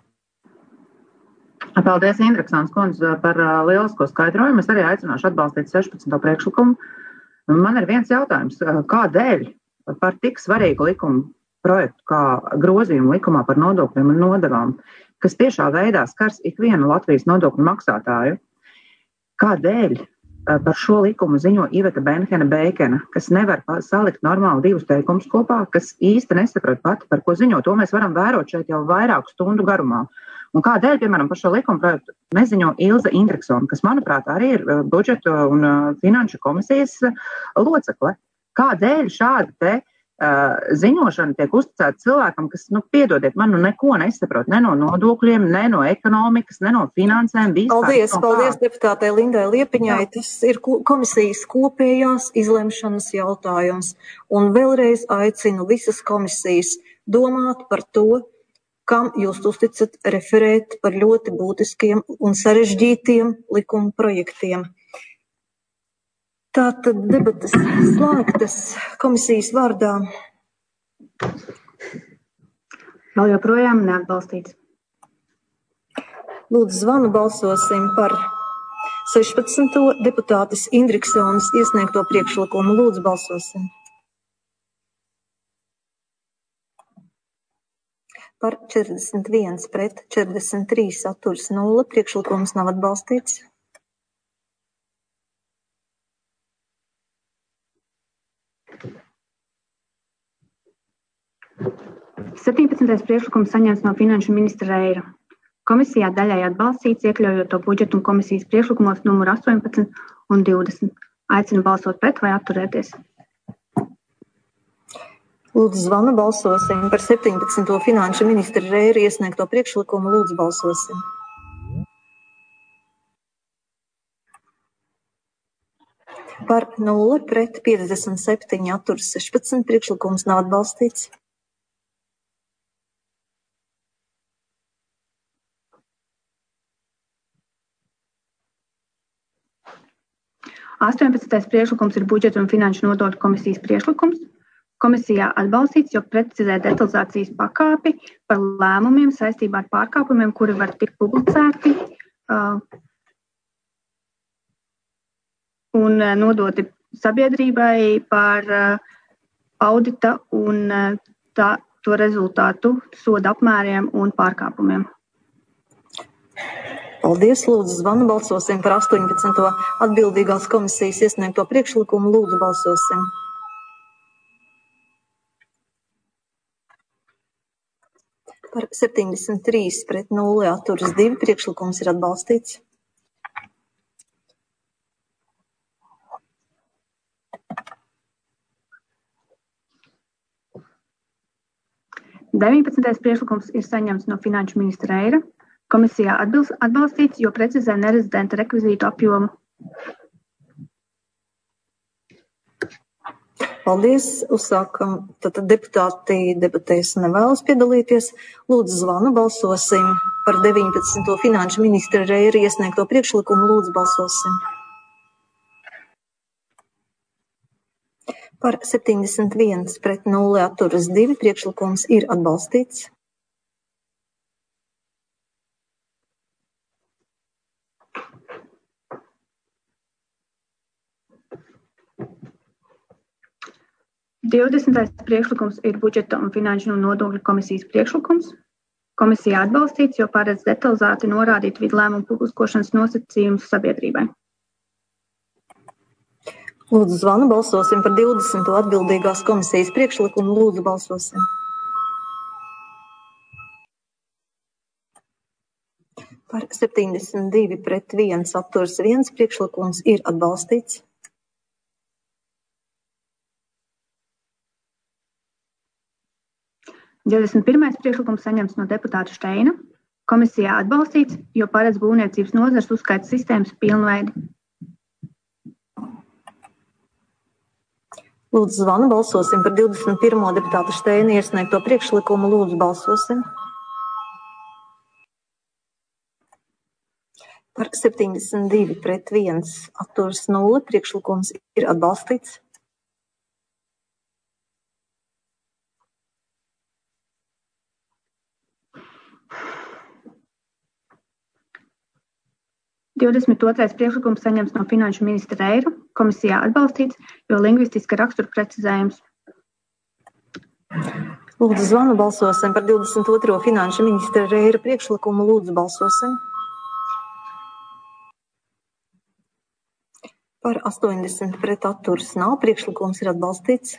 Paldies, Indriksons kundze, par lielisko skaidrojumu. Es arī aicināšu atbalstīt sešpadsmito priekšlikumu. Man ir viens jautājums. Kādēļ par tik svarīgu likumu projektu kā grozījumu likumā par nodokļiem un nodevām, kas tiešā veidā skars ikvienu Latvijas nodokļu maksātāju, kādēļ par šo likumu ziņo Iveta Benhena Beikena, kas nevar salikt normāli divus teikumus kopā, kas īsti nesaprot pati, par ko ziņo. To mēs varam vērot šeit jau vairāku stundu garumā. Un kādēļ, piemēram, par šo likumu projektu neziņo Ilza Indriksona, kas, manuprāt, arī ir budžeta un finanšu komisijas locekle. Kādēļ šāda te uh, ziņošana tiek uzticēta cilvēkam, kas, nu, piedodiet, man nu neko nesaprot, ne no nodokļiem, ne no ekonomikas, ne no finansēm. Paldies, paldies deputātei Lindai Liepiņai. Jā. Tas ir komisijas kopējās izlemšanas jautājums. Un vēlreiz aicinu visas komisijas domāt par to, kam jūs uzticat referēt par ļoti būtiskiem un sarežģītiem likuma projektiem. Tātad debatas slēgtas komisijas vārdā. Vēl joprojām neatbalstīts. Lūdzu, zvanu balsosim par sešpadsmito deputātes Indriksonas iesniegto priekšlikumu. Lūdzu, balsosim. Par četrdesmit viens pret četrdesmit trīs atturas nulle. Priekšlikums nav atbalstīts. septiņpadsmitais priekšlikums saņemts no finanšu ministra Reira. Komisijā daļai atbalstīts, iekļaujot to budžetu un komisijas priekšlikumos numur astoņpadsmit un divdesmit. Aicinu balsot pret vai atturēties. Lūdzu, zvanu balsosim par septiņpadsmito finanšu ministra Reira iesniegto priekšlikumu. Lūdzu, balsosim. Par nulle pret piecdesmit septiņi atturas sešpadsmit. Priekšlikums nav atbalstīts. astoņpadsmitais priekšlikums ir budžeta un finanšu nodokļu komisijas priekšlikums. Komisijā atbalstīts, jo precizē detalizācijas pakāpi par lēmumiem saistībā ar pārkāpumiem, kuri var tikt publicēti uh, un uh, nodoti sabiedrībai par uh, audita un uh, tā, to rezultātu soda apmēriem un pārkāpumiem. Paldies, lūdzu, zvanu balsosim par astoņpadsmito atbildīgās komisijas iesniegto priekšlikumu. Lūdzu, balsosim. Par septiņdesmit trīs pret nulle atturas divi. Priekšlikums ir atbalstīts. deviņpadsmitais priekšlikums ir saņemts no finanšu ministra Reira. Komisijā atbalstīts, jo precizē nerezidenta rekvizītu apjomu. Paldies. Uzsākam. Tātad deputāti debatēs nevēlas piedalīties. Lūdzu zvanu, balsosim par deviņpadsmito finanšu ministra Reira iesniegto priekšlikumu. Lūdzu balsosim. Par septiņdesmit viens pret nulle atturas divi priekšlikums ir atbalstīts. divdesmitais priekšlikums ir budžeta un finanšu un nodokļu komisijas priekšlikums. Komisijā atbalstīts, jo paredz detalizēti norādīt vidlēmumu publiskošanas nosacījumus sabiedrībai. Lūdzu zvanu, balsosim par divdesmito atbildīgās komisijas priekšlikumu. Lūdzu balsosim. Par septiņdesmit divi pret viens atturas viens priekšlikums ir atbalstīts. divdesmit pirmais priekšlikums saņemts no deputāta Šteina. Komisijā atbalstīts, jo paredz būvniecības nozares uzskaita sistēmas pilnveidi. Lūdzu zvanu, balsosim par divdesmit pirmo deputāta Šteina iesniegto priekšlikumu. Lūdzu balsosim. Par septiņdesmit divi pret viens atturas nulle priekšlikums ir atbalstīts. divdesmit otrais priekšlikums saņemts no finanšu ministra Reira. Komisijā atbalstīts, jo lingvistiska rakstura precizējums. Lūdzu zvanu, balsosim par divdesmit otro finanšu ministra Reira priekšlikumu. Lūdzu balsosim. Par astoņdesmit pret atturas nav priekšlikums ir atbalstīts.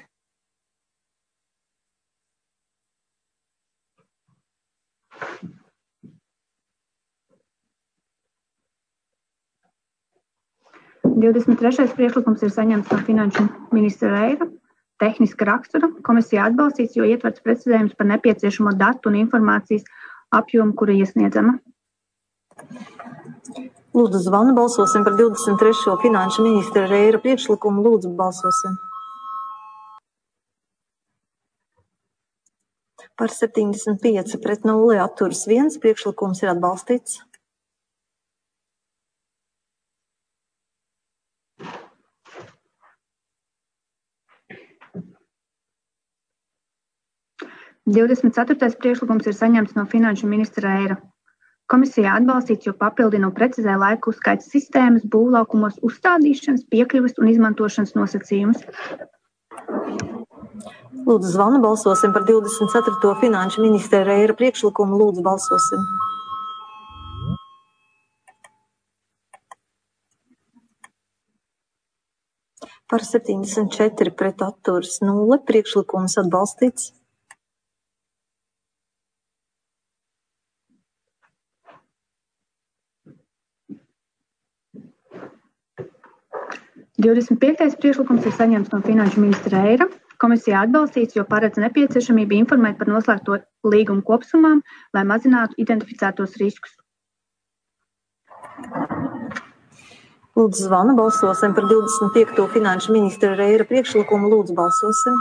divdesmit trešais priekšlikums ir saņemts no finanšu ministra Reira. Tehniska rakstura. Komisijā atbalstīts, jo ietverts precizējums par nepieciešamo datu un informācijas apjomu, kura iesniedzama. Lūdzu zvanu, balsosim par divdesmit trešo finanšu ministra Reira priekšlikumu. Lūdzu balsosim. Par septiņdesmit pieci pret nulle atturas viens priekšlikums ir atbalstīts. divdesmit ceturtais priekšlikums ir saņemts no finanšu ministra Reira. Komisijā atbalstīts, jo papildina un precizē laika uzskaits sistēmas, būvlaukumos uzstādīšanas, piekļuves un izmantošanas nosacījumus. Lūdzu zvanu, balsosim par divdesmit ceturto finanšu ministra Reira priekšlikumu. Lūdzu balsosim. Par septiņdesmit četri pret atturas nulle priekšlikums atbalstīts. divdesmit piektais priekšlikums ir saņemts no finanšu ministra Reira. Komisijā atbalstīts, jo paredz nepieciešamību informēt par noslēgto līgumu kopsummām, lai mazinātu identificētos riskus. Lūdzu zvanu, balsosim par divdesmit piekto finanšu ministra Reira priekšlikumu. Lūdzu balsosim.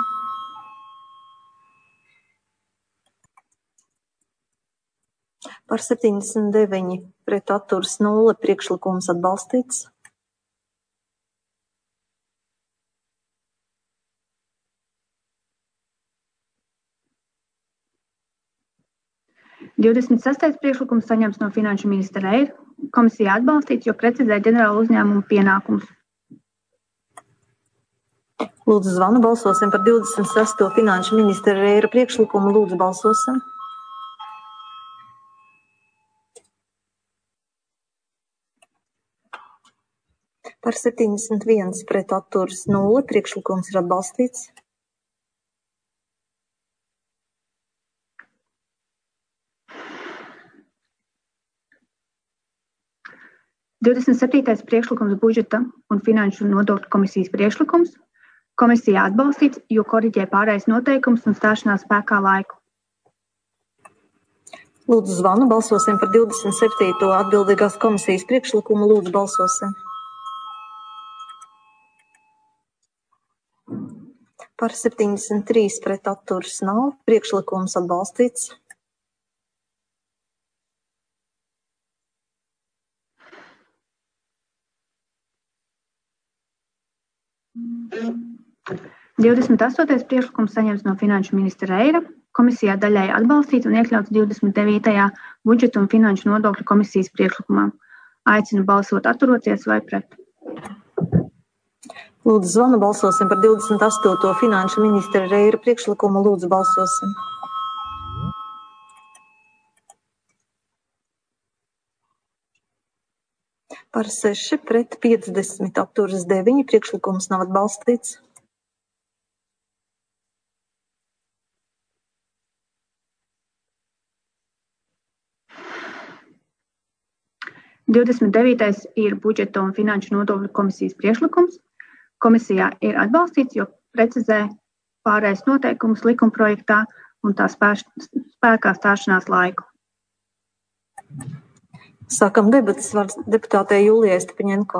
Par septiņdesmit deviņi pret atturas nulle priekšlikums atbalstīts. divdesmit sestais priekšlikums saņemts no finanšu ministra Reira. Komisijā atbalstīts, jo precizē ģenerāla uzņēmuma pienākumus. Lūdzu zvanu, balsosim par divdesmit sesto finanšu ministra Reira priekšlikumu. Lūdzu balsosim. Par septiņdesmit viens pret atturas nulle priekšlikums ir atbalstīts. divdesmit septītais priekšlikums budžeta un finanšu un nodokļu komisijas priekšlikums. Komisijā atbalstīts, jo koriģē pārējais noteikums un stāšanās spēkā laiku. Lūdzu zvanu, balsosim par divdesmit septīto atbildīgās komisijas priekšlikumu. Lūdzu balsosim. Par septiņdesmit trīs pret atturas nav. Priekšlikums atbalstīts. divdesmit astotais priekšlikums saņemts no finanšu ministra Reira. Komisijā daļai atbalstīts un iekļauts divdesmit devītajā budžeta un finanšu nodokļu komisijas priekšlikumā. Aicinu balsot atturoties vai pret. Lūdzu zvanu, balsosim par divdesmit astoto finanšu ministra Reira priekšlikumu. Lūdzu balsosim. Par seši pret piecdesmit atturas deviņi. Priekšlikums nav atbalstīts. divdesmit devītais ir budžeta un finanšu nodokļu komisijas priekšlikums. Komisijā ir atbalstīts, jo precizē pārējais noteikumus likumprojektā un tā spēš, spēkā stāšanās laiku. Sākam debatas vārds deputātei Julijai Stepaņenko.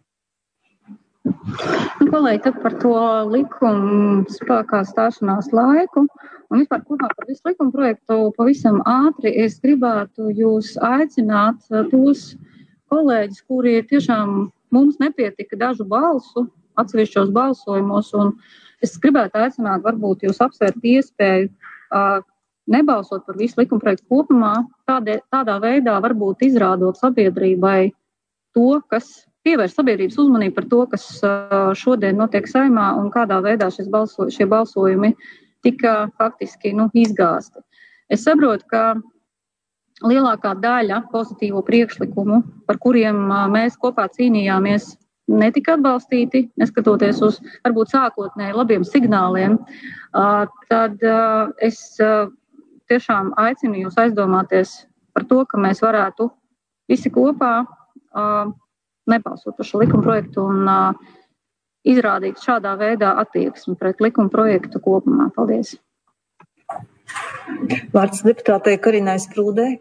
Nu, kolēģi, tad par to likumu spēkā stāšanās laiku un vispār kopā par visu likuma projektu pavisam ātri es gribētu jūs aicināt tos kolēģis, kuri tiešām mums nepietika dažu balsu atsevišķos balsojumos, un es gribētu aicināt varbūt jūs apsvērt iespēju uh, nebalsot par visu likumprojektu kopumā, tādē, tādā veidā varbūt izrādot sabiedrībai to, kas pievērš sabiedrības uzmanību par to, kas uh, šodien notiek Saeimā un kādā veidā šis balso, šie balsojumi tika faktiski nu, izgāsti. Es saprotu, ka lielākā daļa pozitīvo priekšlikumu, par kuriem mēs kopā cīnījāmies, netika atbalstīti, neskatoties uz varbūt sākotnēji labiem signāliem, tad es tiešām aicinu jūs aizdomāties par to, ka mēs varētu visi kopā nebalsot par šo likuma projektu un izrādīt šādā veidā attieksmi pret likuma projektu kopumā. Paldies! Vārds deputātei Karinai Sprūdei.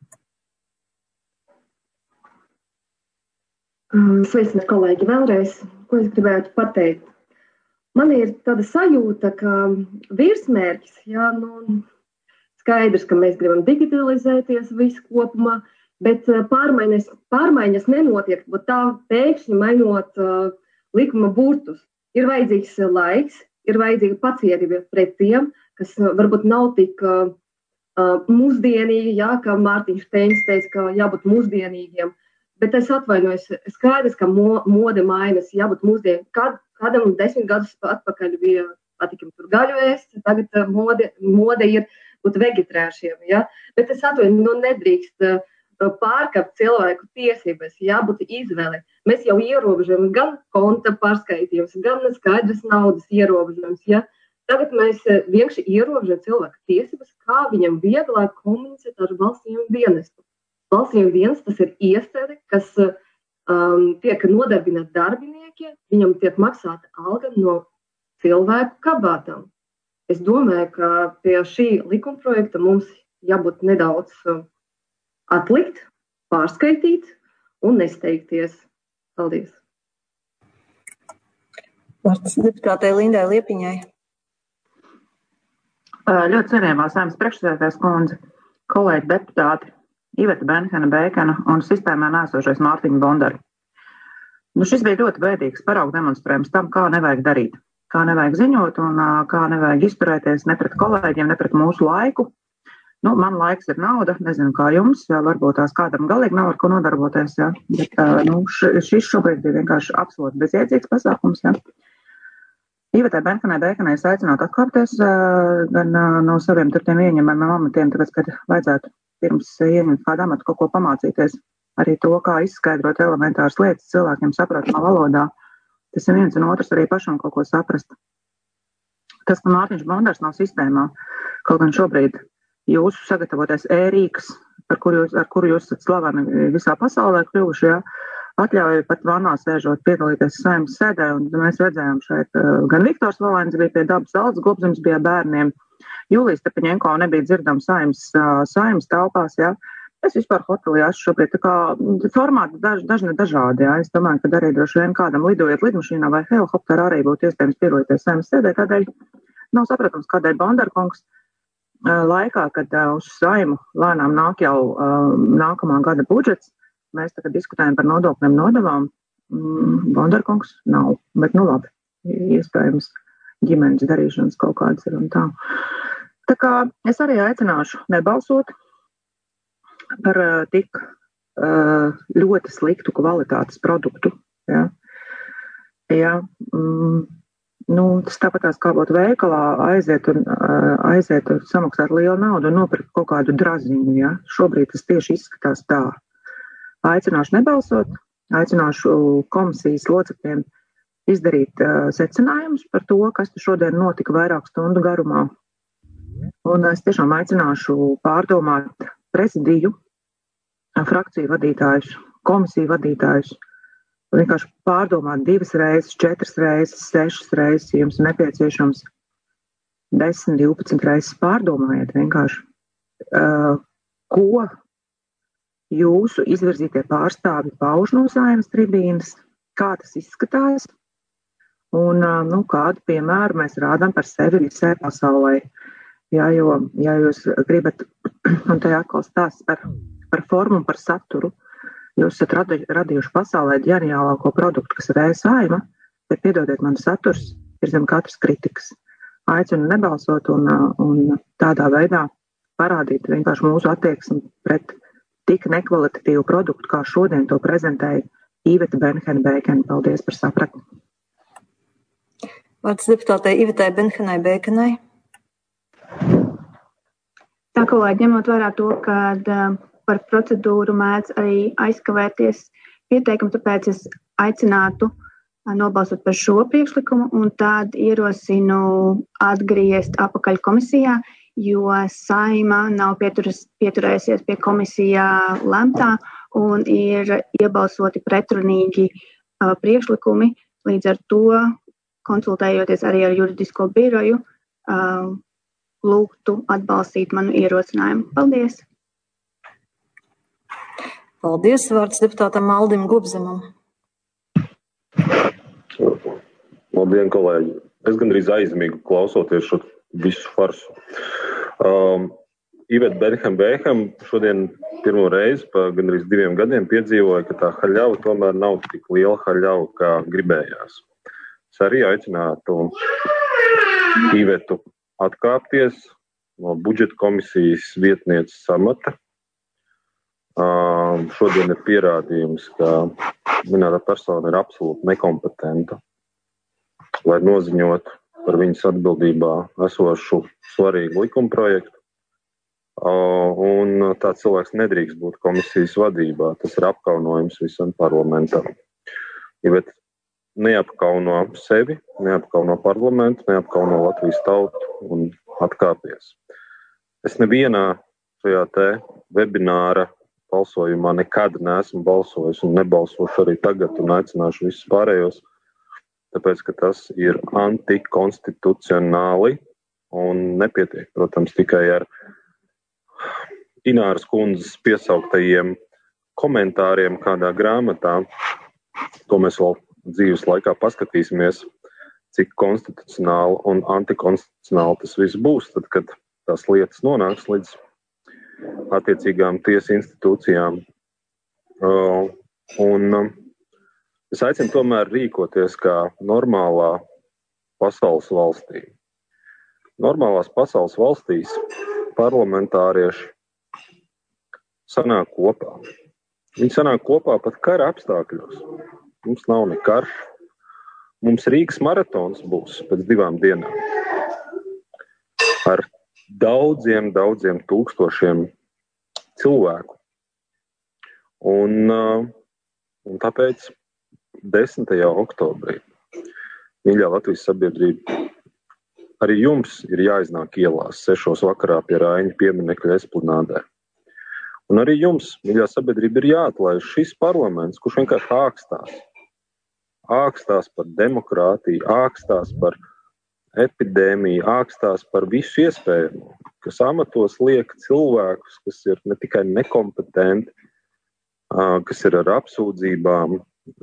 Sveicināt kolēģi vēlreiz, ko es gribētu pateikt. Man ir tāda sajūta, ka virsmērķis, jā, nu, skaidrs, ka mēs gribam digitalizēties visu kopumā, bet pārmaiņas, pārmaiņas nenotiek, bet tā pēkšņi mainot uh, likuma burtus. Ir vajadzīgs laiks, ir vajadzīga pacietība pret tiem, kas varbūt nav tik uh, mūsdienīgi, jā, kā Mārtiņš Teņš teica, ka jābūt mūsdienīgiem. Bet es atvainojos, skaidrs, ka mo, mode mainas, jābūt mūsdienīgi. Kād, kādam desmit gadus atpakaļ bija patikim tur gaļu ēst, tagad mode, mode ir būt vegetāršiem, ja? Bet es atvainojos, nu nedrīkst uh, pārkāpt cilvēku tiesības, jābūt izvēle. Mēs jau ierobežojam gan konta pārskaitījums, gan skaidras naudas ierobežojums, ja? Tagad mēs vienkārši ierobežojam cilvēku tiesības, kā viņam vieglāk komunicēt ar valstsņēmumu dienestu. Valstsņēmumu dienests tas ir iestāde, kas um, tiek nodarbināti darbinieki, viņam tiek maksāta alga no cilvēku kabātām. Es domāju, ka pie šī likumprojekta mums jābūt nedaudz uh, atlikt, pārskaitīt un nesteigties. Paldies! Vārds deputātei Lindai Liepiņai. Ļoti cienījamā Saeimas priekšsēdētājas kundze, kolēģi deputāti, Iveta Benhena Beikana un sistēmā nēsošais Mārtiņa Bondari. Nu, šis bija ļoti bēdīgs paraugu demonstrējums tam, kā nevajag darīt, kā nevajag ziņot un kā nevajag izturēties ne pret kolēģiem, ne pret mūsu laiku. Nu, man laiks ir nauda, nezinu kā jums, jā, varbūt tās kādam galīgi nav ar ko nodarboties, jā, bet nu, šis šobrīd bija vienkārši absolūti bezjēdzīgs pasākums, jā. Ivetai Benkanai Beikanai es aicinātu atkāpties uh, gan uh, no saviem tur tiem ieņemamiem amatiem, tāpēc, kad vajadzētu pirms ieņemt kādu amatu kaut ko pamācīties arī to, kā izskaidrot elementāras lietas cilvēkiem saprotamā valodā. Tas ir viens un otrs arī pašam kaut ko saprast. Tas, ka Mārtiņš Bondars nav sistēmā, kaut gan šobrīd jūsu sagatavotais e-rīks, par kuru jūs, ar kuru jūs esat slaveni visā pasaulē kļuvuši, jā, atļauju pat vannā sēžot piedalīties Saeimas sēdē, un mēs redzējām šeit, gan Viktors Valēns bija pie dabas Aldas Gobzems bija bērniem, Jūlijas Stepaņenko nebija dzirdama Saeimas, Saeimas telpās, jā. Es vispār hotelī esmu šobrīd, tā kā formāti daž, dažne dažādi, jā. Es domāju, ka arī droši vien kādam lidojot lidmašīnā vai helikopterā arī būtu iespējams piedalīties Saeimas sēdē, tādēļ nav sapratams, kādēļ Bondarkungs laikā, kad uz Saimu lēnām nāk jau nākamā gada budžets, mēs tagad diskutējam par nodokļiem nodevām, Bondarkungs nav, bet nu labi, iespējams ģimenes darīšanas kaut kādas ir un tā. Tā kā es arī aicināšu nebalsot par uh, tik uh, ļoti sliktu kvalitātes produktu. Ja? Ja, mm, nu, tas tāpatās kā būtu veikalā aiziet un, uh, aiziet un samaksāt lielu naudu un nopirkt kaut kādu draziņu. Ja? Šobrīd tas tieši izskatās tā. Aicināšu nebalsot, aicināšu komisijas locekļiem izdarīt uh, secinājumus par to, kas šodien notika vairāk stundu garumā. Un es tiešām aicināšu pārdomāt prezidiju, frakciju vadītājus, komisiju vadītājus, vienkārši pārdomāt divas reizes, četras reizes, sešas reizes, ja jums ir nepieciešams desmit, divpadsmit reizes pārdomājiet vienkārši, uh, ko jūsu izvirzītie pārstāvi pauž no Saeimas tribīnes, kā tas izskatās, un nu, kādu piemēru mēs rādām par sevi visai pasaulē. Jā, jo, ja jūs gribat, un te atkal stāsts par, par formu un par saturu, jūs esat radi, radījuši pasaulē ģeniālāko produktu, kas ir e-Saima, bet piedodiet, man saturs ir zem katras kritikas. Aicinu nebalsot un, un tādā veidā parādīt vienkārši mūsu attieksmi pret tik nekvalitatīvu produktu, kā šodien to prezentēja Iveta Benhena-Bēkena. Paldies par sapratni. Vārds deputātei Ivetai Benhenai-Bēkenai. Tā, kolēģi, ņemot vērā to, ka par procedūru mēdz arī aizkavēties pieteikumu, tāpēc es aicinātu nobalsot par šo priekšlikumu un tad ierosinu atgriezt apakaļ komisijā, jo Saima nav pieturas, pieturējusies pie komisijā lemtā un ir iebalsoti pretrunīgi uh, priekšlikumi. Līdz ar to, konsultējoties arī ar juridisko biroju, uh, lūgtu atbalstīt manu ierosinājumu. Paldies! Paldies! Vārds deputātam Aldim Glubzemam. Labdien, kolēģi! Es gandrīz aizmīgu klausoties šo visu farsu. Um, Iveta Benhena-Bēkena šodien pirmo reizi pa gandrīz diviem gadiem piedzīvoja, ka tā haļava tomēr nav tik liela haļava, kā gribējās. Es arī aicinātu Ivetu atkāpties no budžeta komisijas vietnieces amata. Um, šodien ir pierādījums, ka minētā persona ir absolūti nekompetenta, lai noziņot par viņas atbildībā esošu svarīgu likumprojektu. Un tāds cilvēks nedrīkst būt komisijas vadībā. Tas ir apkaunojums visam parlamentam. Ja bet neapkauno sevi, neapkauno parlamentu, neapkauno Latvijas tautu un atkāpies. Es nevienā šajā te webināra balsojumā nekad neesmu balsojis un nebalsošu arī tagad un aicināšu visus pārējos, tāpēc, ka tas ir antikonstitucionāli un nepietiek, protams, tikai ar Ināras kundzes piesauktajiem komentāriem kādā grāmatā. To mēs vēl dzīves laikā paskatīsimies, cik konstitucionāli un antikonstitucionāli tas viss būs, tad, kad tās lietas nonāks līdz attiecīgām tiesu institūcijām. Uh, un uh, es aicinu tomēr rīkoties kā normālā pasaules valstī. Normālās pasaules valstīs parlamentārieši sanāk kopā. Viņi sanāk kopā pat kara apstākļos. Mums nav ne karš. Mums Rīgas maratons būs pēc divām dienām. Ar daudziem, daudziem tūkstošiem cilvēku. Un, un tāpēc desmitajā oktobrī, mīļā Latvijas sabiedrība, arī jums ir jāiznāk ielās sešos vakarā pie Raiņa pieminekļa Esplanādē. Un arī jums, mīļā sabiedrība, ir jāatlaiž šis parlaments, kurš vienkārši ākstās. Ākstās par demokrātiju, ākstās par epidēmija ākstās par visu iespējamo, kas amatos liek cilvēkus, kas ir ne tikai nekompetenti, kas ir ar apsūdzībām.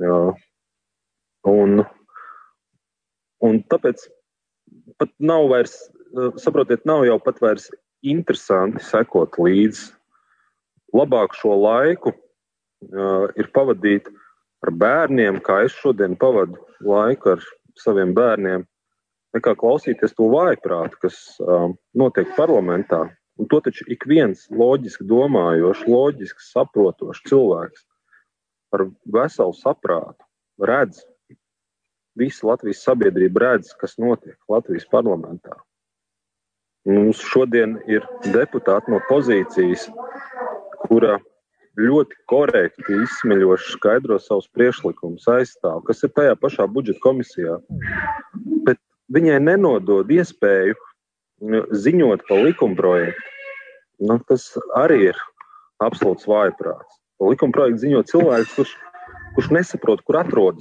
Un, un tāpēc pat nav vairs, saprotiet, nav jau pat vairs interesanti sekot līdz. Labāk šo laiku ir pavadīt ar bērniem, kā es šodien pavadu laiku ar saviem bērniem, nekā klausīties to vājprātu, kas uh, notiek parlamentā. Un to taču ik viens loģiski domājošs, loģiski saprotošs cilvēks ar veselu saprātu redz, visa Latvijas sabiedrība redz, kas notiek Latvijas parlamentā. Mums šodien ir deputāti no pozīcijas, kura ļoti korekti izsmeļoši skaidro savus priekšlikumus aizstāv, kas ir tajā pašā budžeta komisijā. Bet viņai nenodod iespēju ziņot par likumprojektu. Nu, tas arī ir absolūts vājprāts. Par likumprojektu ziņo cilvēks, kurš, kurš nesaprot, kur atrodas.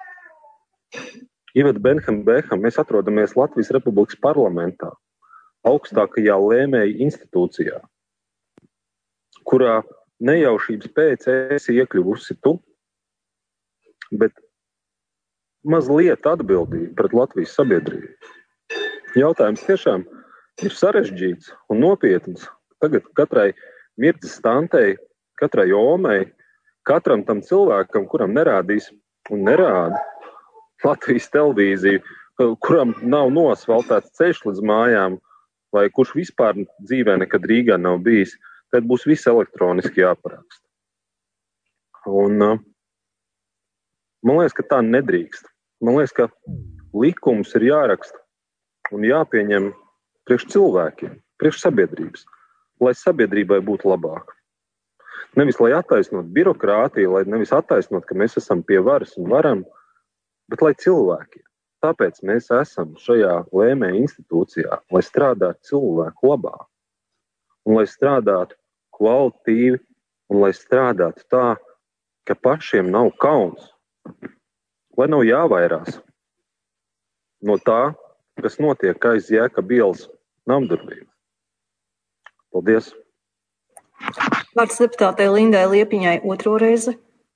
Iveta Benham-Beham, mēs atrodamies Latvijas Republikas parlamentā, augstākajā lēmēja institūcijā, kurā nejaušības pēc esi iekļuvusi tu, bet mazliet atbildība pret Latvijas sabiedrību. Jautājums tiešām ir sarežģīts un nopietns. Tagad katrai mirdzes tantei, katrai omei, katram tam cilvēkam, kuram nerādīs un nerāda Latvijas televīziju, kuram nav nosvaltāts ceļš līdz mājām, vai kurš vispār dzīvē nekad Rīgā nav bijis, tad būs viss elektroniski jāparaksta. Un man liekas, ka tā nedrīkst. Man liekas, ka likums ir jāraksta un jāpieņem priekš cilvēkiem, priekš sabiedrības, lai sabiedrībai būtu labāk. Nevis, lai attaisnot birokrātiju, lai nevis attaisnot, ka mēs esam pie varas un varam, bet lai cilvēkiem. Tāpēc mēs esam šajā lēmēja institūcijā, lai strādātu cilvēku labāk. Un lai strādātu kvalitīvi, un lai strādātu tā, ka pašiem nav kauns, lai nav jāvairās no tā, kas notiek aiz Jēkaba ielas namdarbību. Paldies! Vārds deputātei Lindai Liepiņai otro reizi.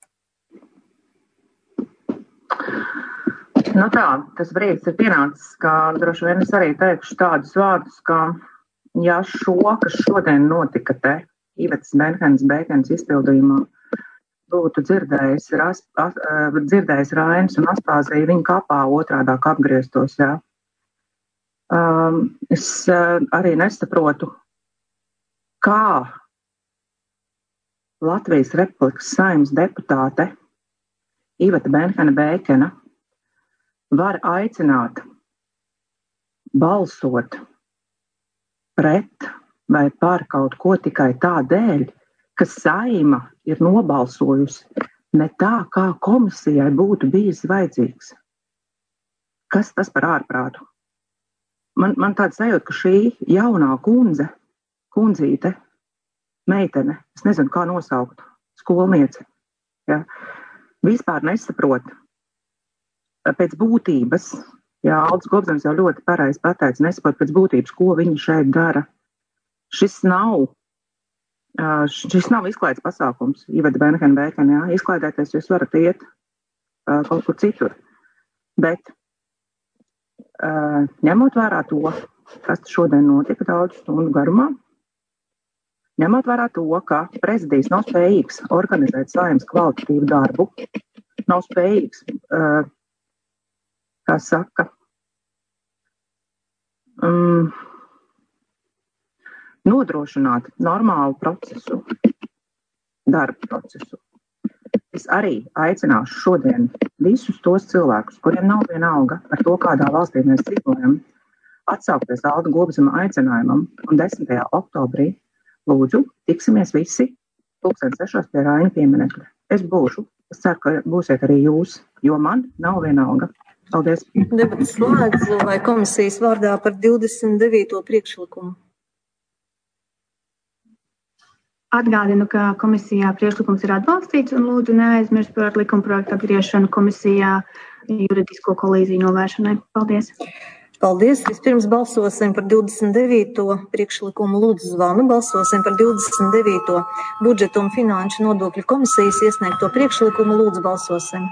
Nu tā, tas brīdis ir pienācis, ka droši vien es arī teikšu tādus vārdus, ka ja šo, kas šodien notika te, Ivetas Benhams-Bekenas izpildījumā, būtu dzirdējis, ras, as, dzirdējis Rainis un Aspāzija, viņa kapā otrādāk apgrieztos, jā. Um, es uh, arī nesaprotu, kā Latvijas Republikas Saeimas deputāte Iveta Benhama-Bekena var aicināt balsot pret vai par kaut ko tikai tādēļ, ka Saeima ir nobalsojusi ne tā, kā komisijai būtu bijis vajadzīgs. Kas tas par ārprātu? Man, man tāds sajūt, ka šī jaunā kundze, kundzīte, meitene, es nezinu, kā nosaukt, skolniece, ja, vispār nesaprot pēc būtības, jā, Aldis Gobzems jau ļoti pareizi pateica, nesaprot pēc būtības, ko viņa šeit dara. Šis nav, šis nav izklaides pasākums, Iveta Benhama-Bekena, jā, izklaidēties jūs varat iet kaut kur citur. Bet ņemot vērā to, kas šodien notika daudz stundu garumā, ņemot vērā to, ka prezidijs nav spējīgs organizēt Saeimas kvalitatīvu darbu, nav spējīgs, kā saka, um, nodrošināt normālu procesu, darba procesu. Es arī aicināšu šodien visus tos cilvēkus, kuriem nav vienalga par to, kādā valstī mēs dzīvojam, atsaukties Alda Gobzema aicinājumam un desmitajā oktobrī lūdzu, tiksimies visi pulksten sešos pie Raina pieminekļa. Es būšu, es ceru, ka būsiet arī jūs, jo man nav vienalga. Paldies. Debatas slēdz vai komisijas vārdā par divdesmit devīto priekšlikumu. Atgādinu, ka komisijā priekšlikums ir atbalstīts un lūdzu neaizmirst par likumprojektu atgriešanu komisijā juridisko kolīziju novēršanai. Paldies. Paldies. Vispirms balsosim par divdesmit devīto priekšlikumu lūdzu zvanu. Balsosim par divdesmit devīto budžeta un finanšu nodokļu komisijas iesniegto priekšlikumu lūdzu balsosim.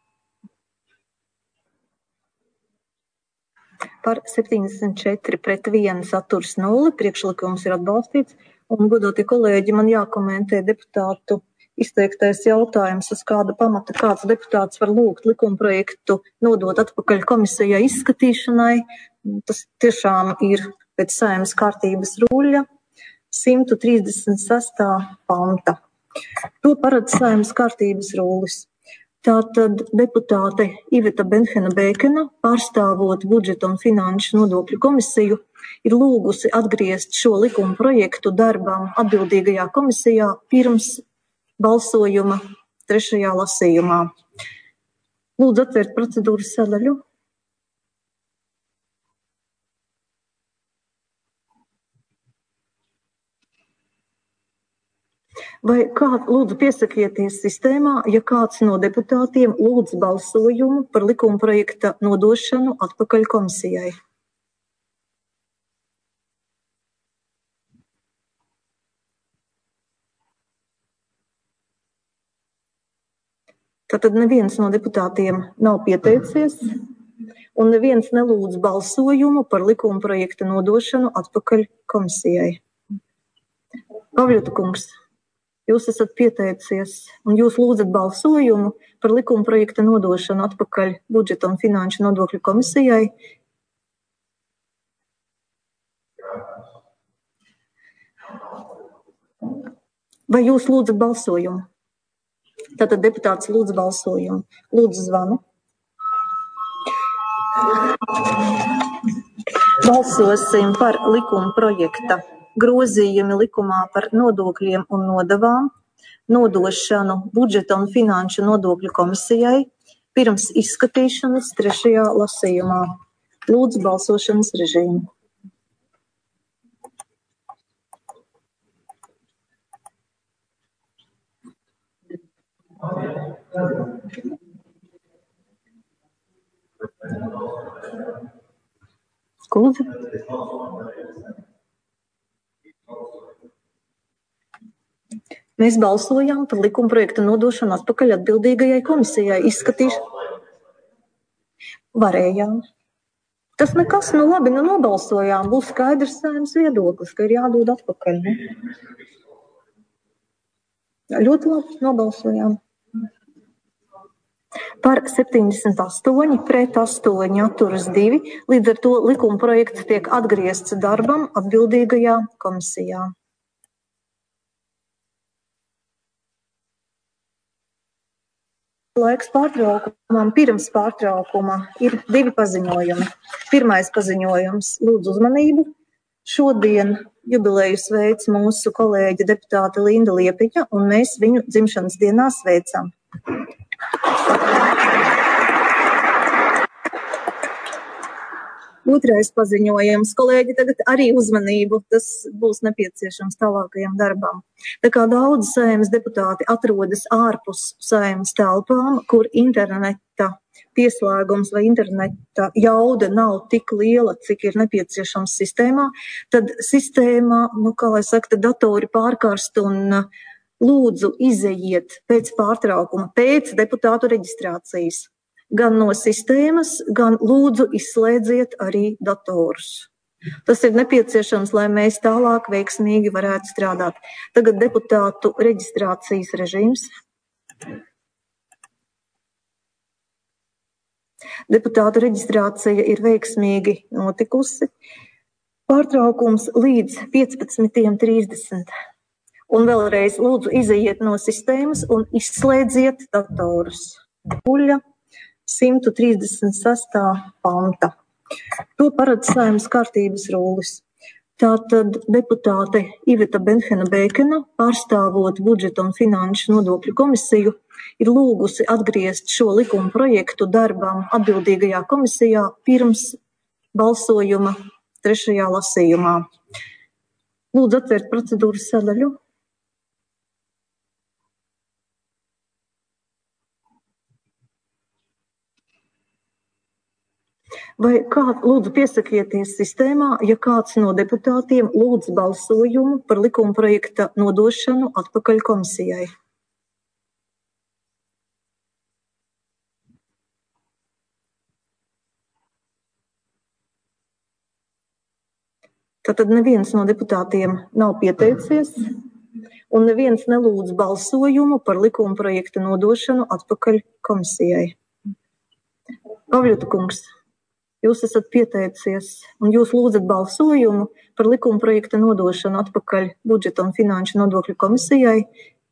Par septiņdesmit četri pret vienu saturs nulli. Priekšlikums ir atbalstīts. Un, godātie kolēģi, man jākomentē deputātu izteiktais jautājums, uz kāda pamata kāds deputāts var lūgt likumprojektu nodot atpakaļ komisijai izskatīšanai. Tas tiešām ir pēc Saeimas kārtības ruļļa simt trīsdesmit sestā panta. To paredz Saeimas kārtības rullis. Tātad deputāte Iveta Benhena-Bēkena, pārstāvot budžeta un finanšu nodokļu komisiju, ir lūgusi atgriezt šo likuma projektu darbam atbildīgajā komisijā pirms balsojuma trešajā lasījumā. Lūdzu atvērt procedūras sadaļu. Vai kāds lūdzu piesakieties sistēmā, ja kāds no deputātiem lūdz balsojumu par likuma projekta nodošanu atpakaļ komisijai? Tātad neviens no deputātiem nav pieteicies, un neviens nelūdz balsojumu par likuma projekta nodošanu atpakaļ komisijai. Pavļuta kungs, jūs esat pieteicies, un jūs lūdzat balsojumu par likuma projekta nodošanu atpakaļ budžeta un finanšu nodokļu komisijai. Vai jūs lūdzat balsojumu? Tātad deputāts lūdz balsojumu. Lūdzu zvanu. Balsosim par likuma projekta grozījumi likumā par nodokļiem un nodavām, nodošanu budžeta un finanšu nodokļu komisijai pirms izskatīšanas trešajā lasījumā. Lūdzu balsošanas režīmu. Lūdzu. Mēs balsojām par likuma projekta nodošanu atpakaļ atbildīgajai komisijai. Izskatīš... Varējām. Tas nekas, nu labi, nu nobalsojām. Būs skaidrs Saeimas viedoklis, ka ir jādod atpakaļ. Ne? Ļoti labi, nobalsojām. Par septiņdesmit astoņi pret astoņi atturas divi, līdz ar to likuma projekts tiek atgriezts darbam atbildīgajā komisijā. Laiks pārtraukumam, pirms pārtraukuma ir divi paziņojumi. Pirmais paziņojums, lūdzu uzmanību. Šodien jubileju sveic mūsu kolēģe deputāte Linda Liepiņa, un mēs viņu dzimšanas dienā sveicam. Otrais paziņojums. Kolēģi, tagad arī uzmanību, tas būs nepieciešams tālākajam darbam. Tā kā daudz Saeimas deputāti atrodas ārpus Saeimas telpām, kur interneta pieslēgums vai interneta jauda nav tik liela, cik ir nepieciešams sistēmā, tad sistēmā, nu kā lai saka, datori pārkarst un lūdzu izejiet pēc pārtraukuma, pēc deputātu reģistrācijas. Gan no sistēmas, gan lūdzu izslēdziet arī datorus. Tas ir nepieciešams, lai mēs tālāk veiksmīgi varētu strādāt. Tagad deputātu reģistrācijas režīms. Deputātu reģistrācija ir veiksmīgi notikusi. Pārtraukums līdz piecpadsmit trīsdesmit. Un vēlreiz lūdzu izejiet no sistēmas un izslēdziet datorus. Puļa simt trīsdesmit sestā panta. To paredz Saeimas kārtības rullis. Tātad deputāte Iveta Benhena-Bēkena, pārstāvot budžeta un finanšu nodokļu komisiju, ir lūgusi atgriezt šo likuma projektu darbam atbildīgajā komisijā pirms balsojuma trešajā lasījumā. Lūdzu atvērt procedūras sadaļu. Vai kāds, lūdzu, piesakieties sistēmā, ja kāds no deputātiem lūdz balsojumu par likuma projekta nodošanu atpakaļ komisijai? Tātad neviens no deputātiem nav pieteicies, un neviens nelūdz balsojumu par likuma projekta nodošanu atpakaļ komisijai. Pavļuta kungs, jūs esat pieteicies, un jūs lūdzat balsojumu par likuma projekta nodošanu atpakaļ budžeta un finanšu nodokļu komisijai.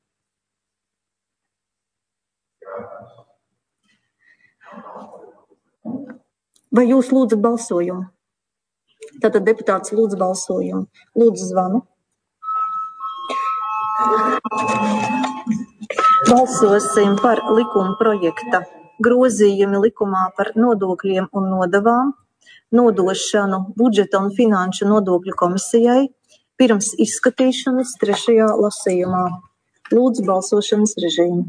Vai jūs lūdzat balsojumu? Tātad deputāts lūdz balsojumu. Lūdzu zvanu. Balsosim par likuma projekta grozījumi likumā par nodokļiem un nodavām, nodošanu budžeta un finanšu nodokļu komisijai pirms izskatīšanas trešajā lasījumā. Lūdzu balsošanas režīmu.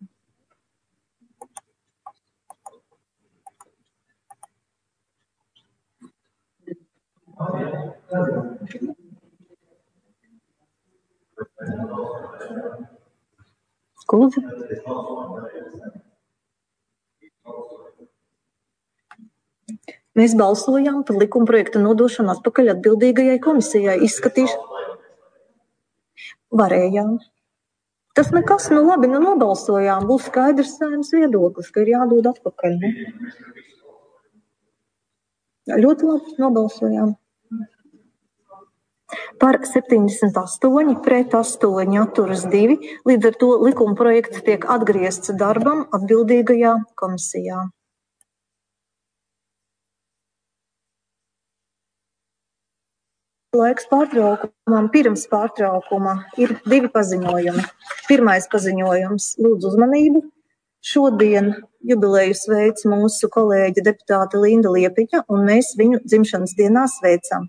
Lūdzu. Mēs balsojām par likuma projekta nodošanu atpakaļ atbildīgajai komisijai. Izskatīšu. Varējām. Tas nekas, nu labi, nu nobalsojām. Būs skaidrs Saeimas viedoklis, ka ir jādod atpakaļ. Ne? Ļoti labi, nobalsojām. Par septiņdesmit astoņi pret astoņi atturas divi, līdz ar to likuma projekts tiek atgriezts darbam atbildīgajā komisijā. Laiks pārtraukumam, pirms pārtraukuma ir divi paziņojumi. Pirmais paziņojums, lūdzu uzmanību. Šodien jubileju sveic mūsu kolēģe deputāte Linda Liepiņa, un mēs viņu dzimšanas dienā sveicam.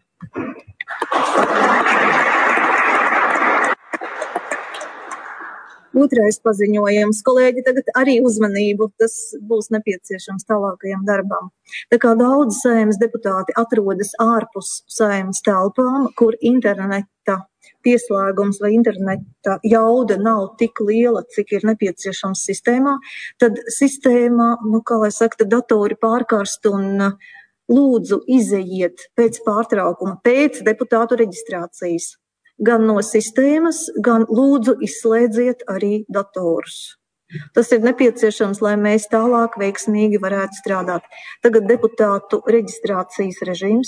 Otrais paziņojums. Kolēģi, tagad arī uzmanību, tas būs nepieciešams tālākajam darbam. Tā kā daudz Saeimas deputāti atrodas ārpus Saeimas telpām, kur interneta pieslēgums vai interneta jauda nav tik liela, cik ir nepieciešams sistēmā, tad sistēmā, nu, kā lai saka, tad datori pārkarst un lūdzu izejiet pēc pārtraukuma, pēc deputātu reģistrācijas. Gan no sistēmas, gan lūdzu izslēdziet arī datorus. Tas ir nepieciešams, lai mēs tālāk veiksmīgi varētu strādāt. Tagad deputātu reģistrācijas režīms.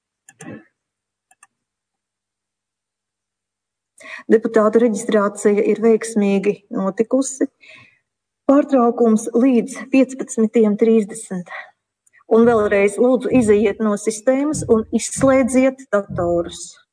Deputātu reģistrācija ir veiksmīgi notikusi. Pārtraukums līdz piecpadsmit trīsdesmit. Un vēlreiz lūdzu izejiet no sistēmas un izslēdziet datorus.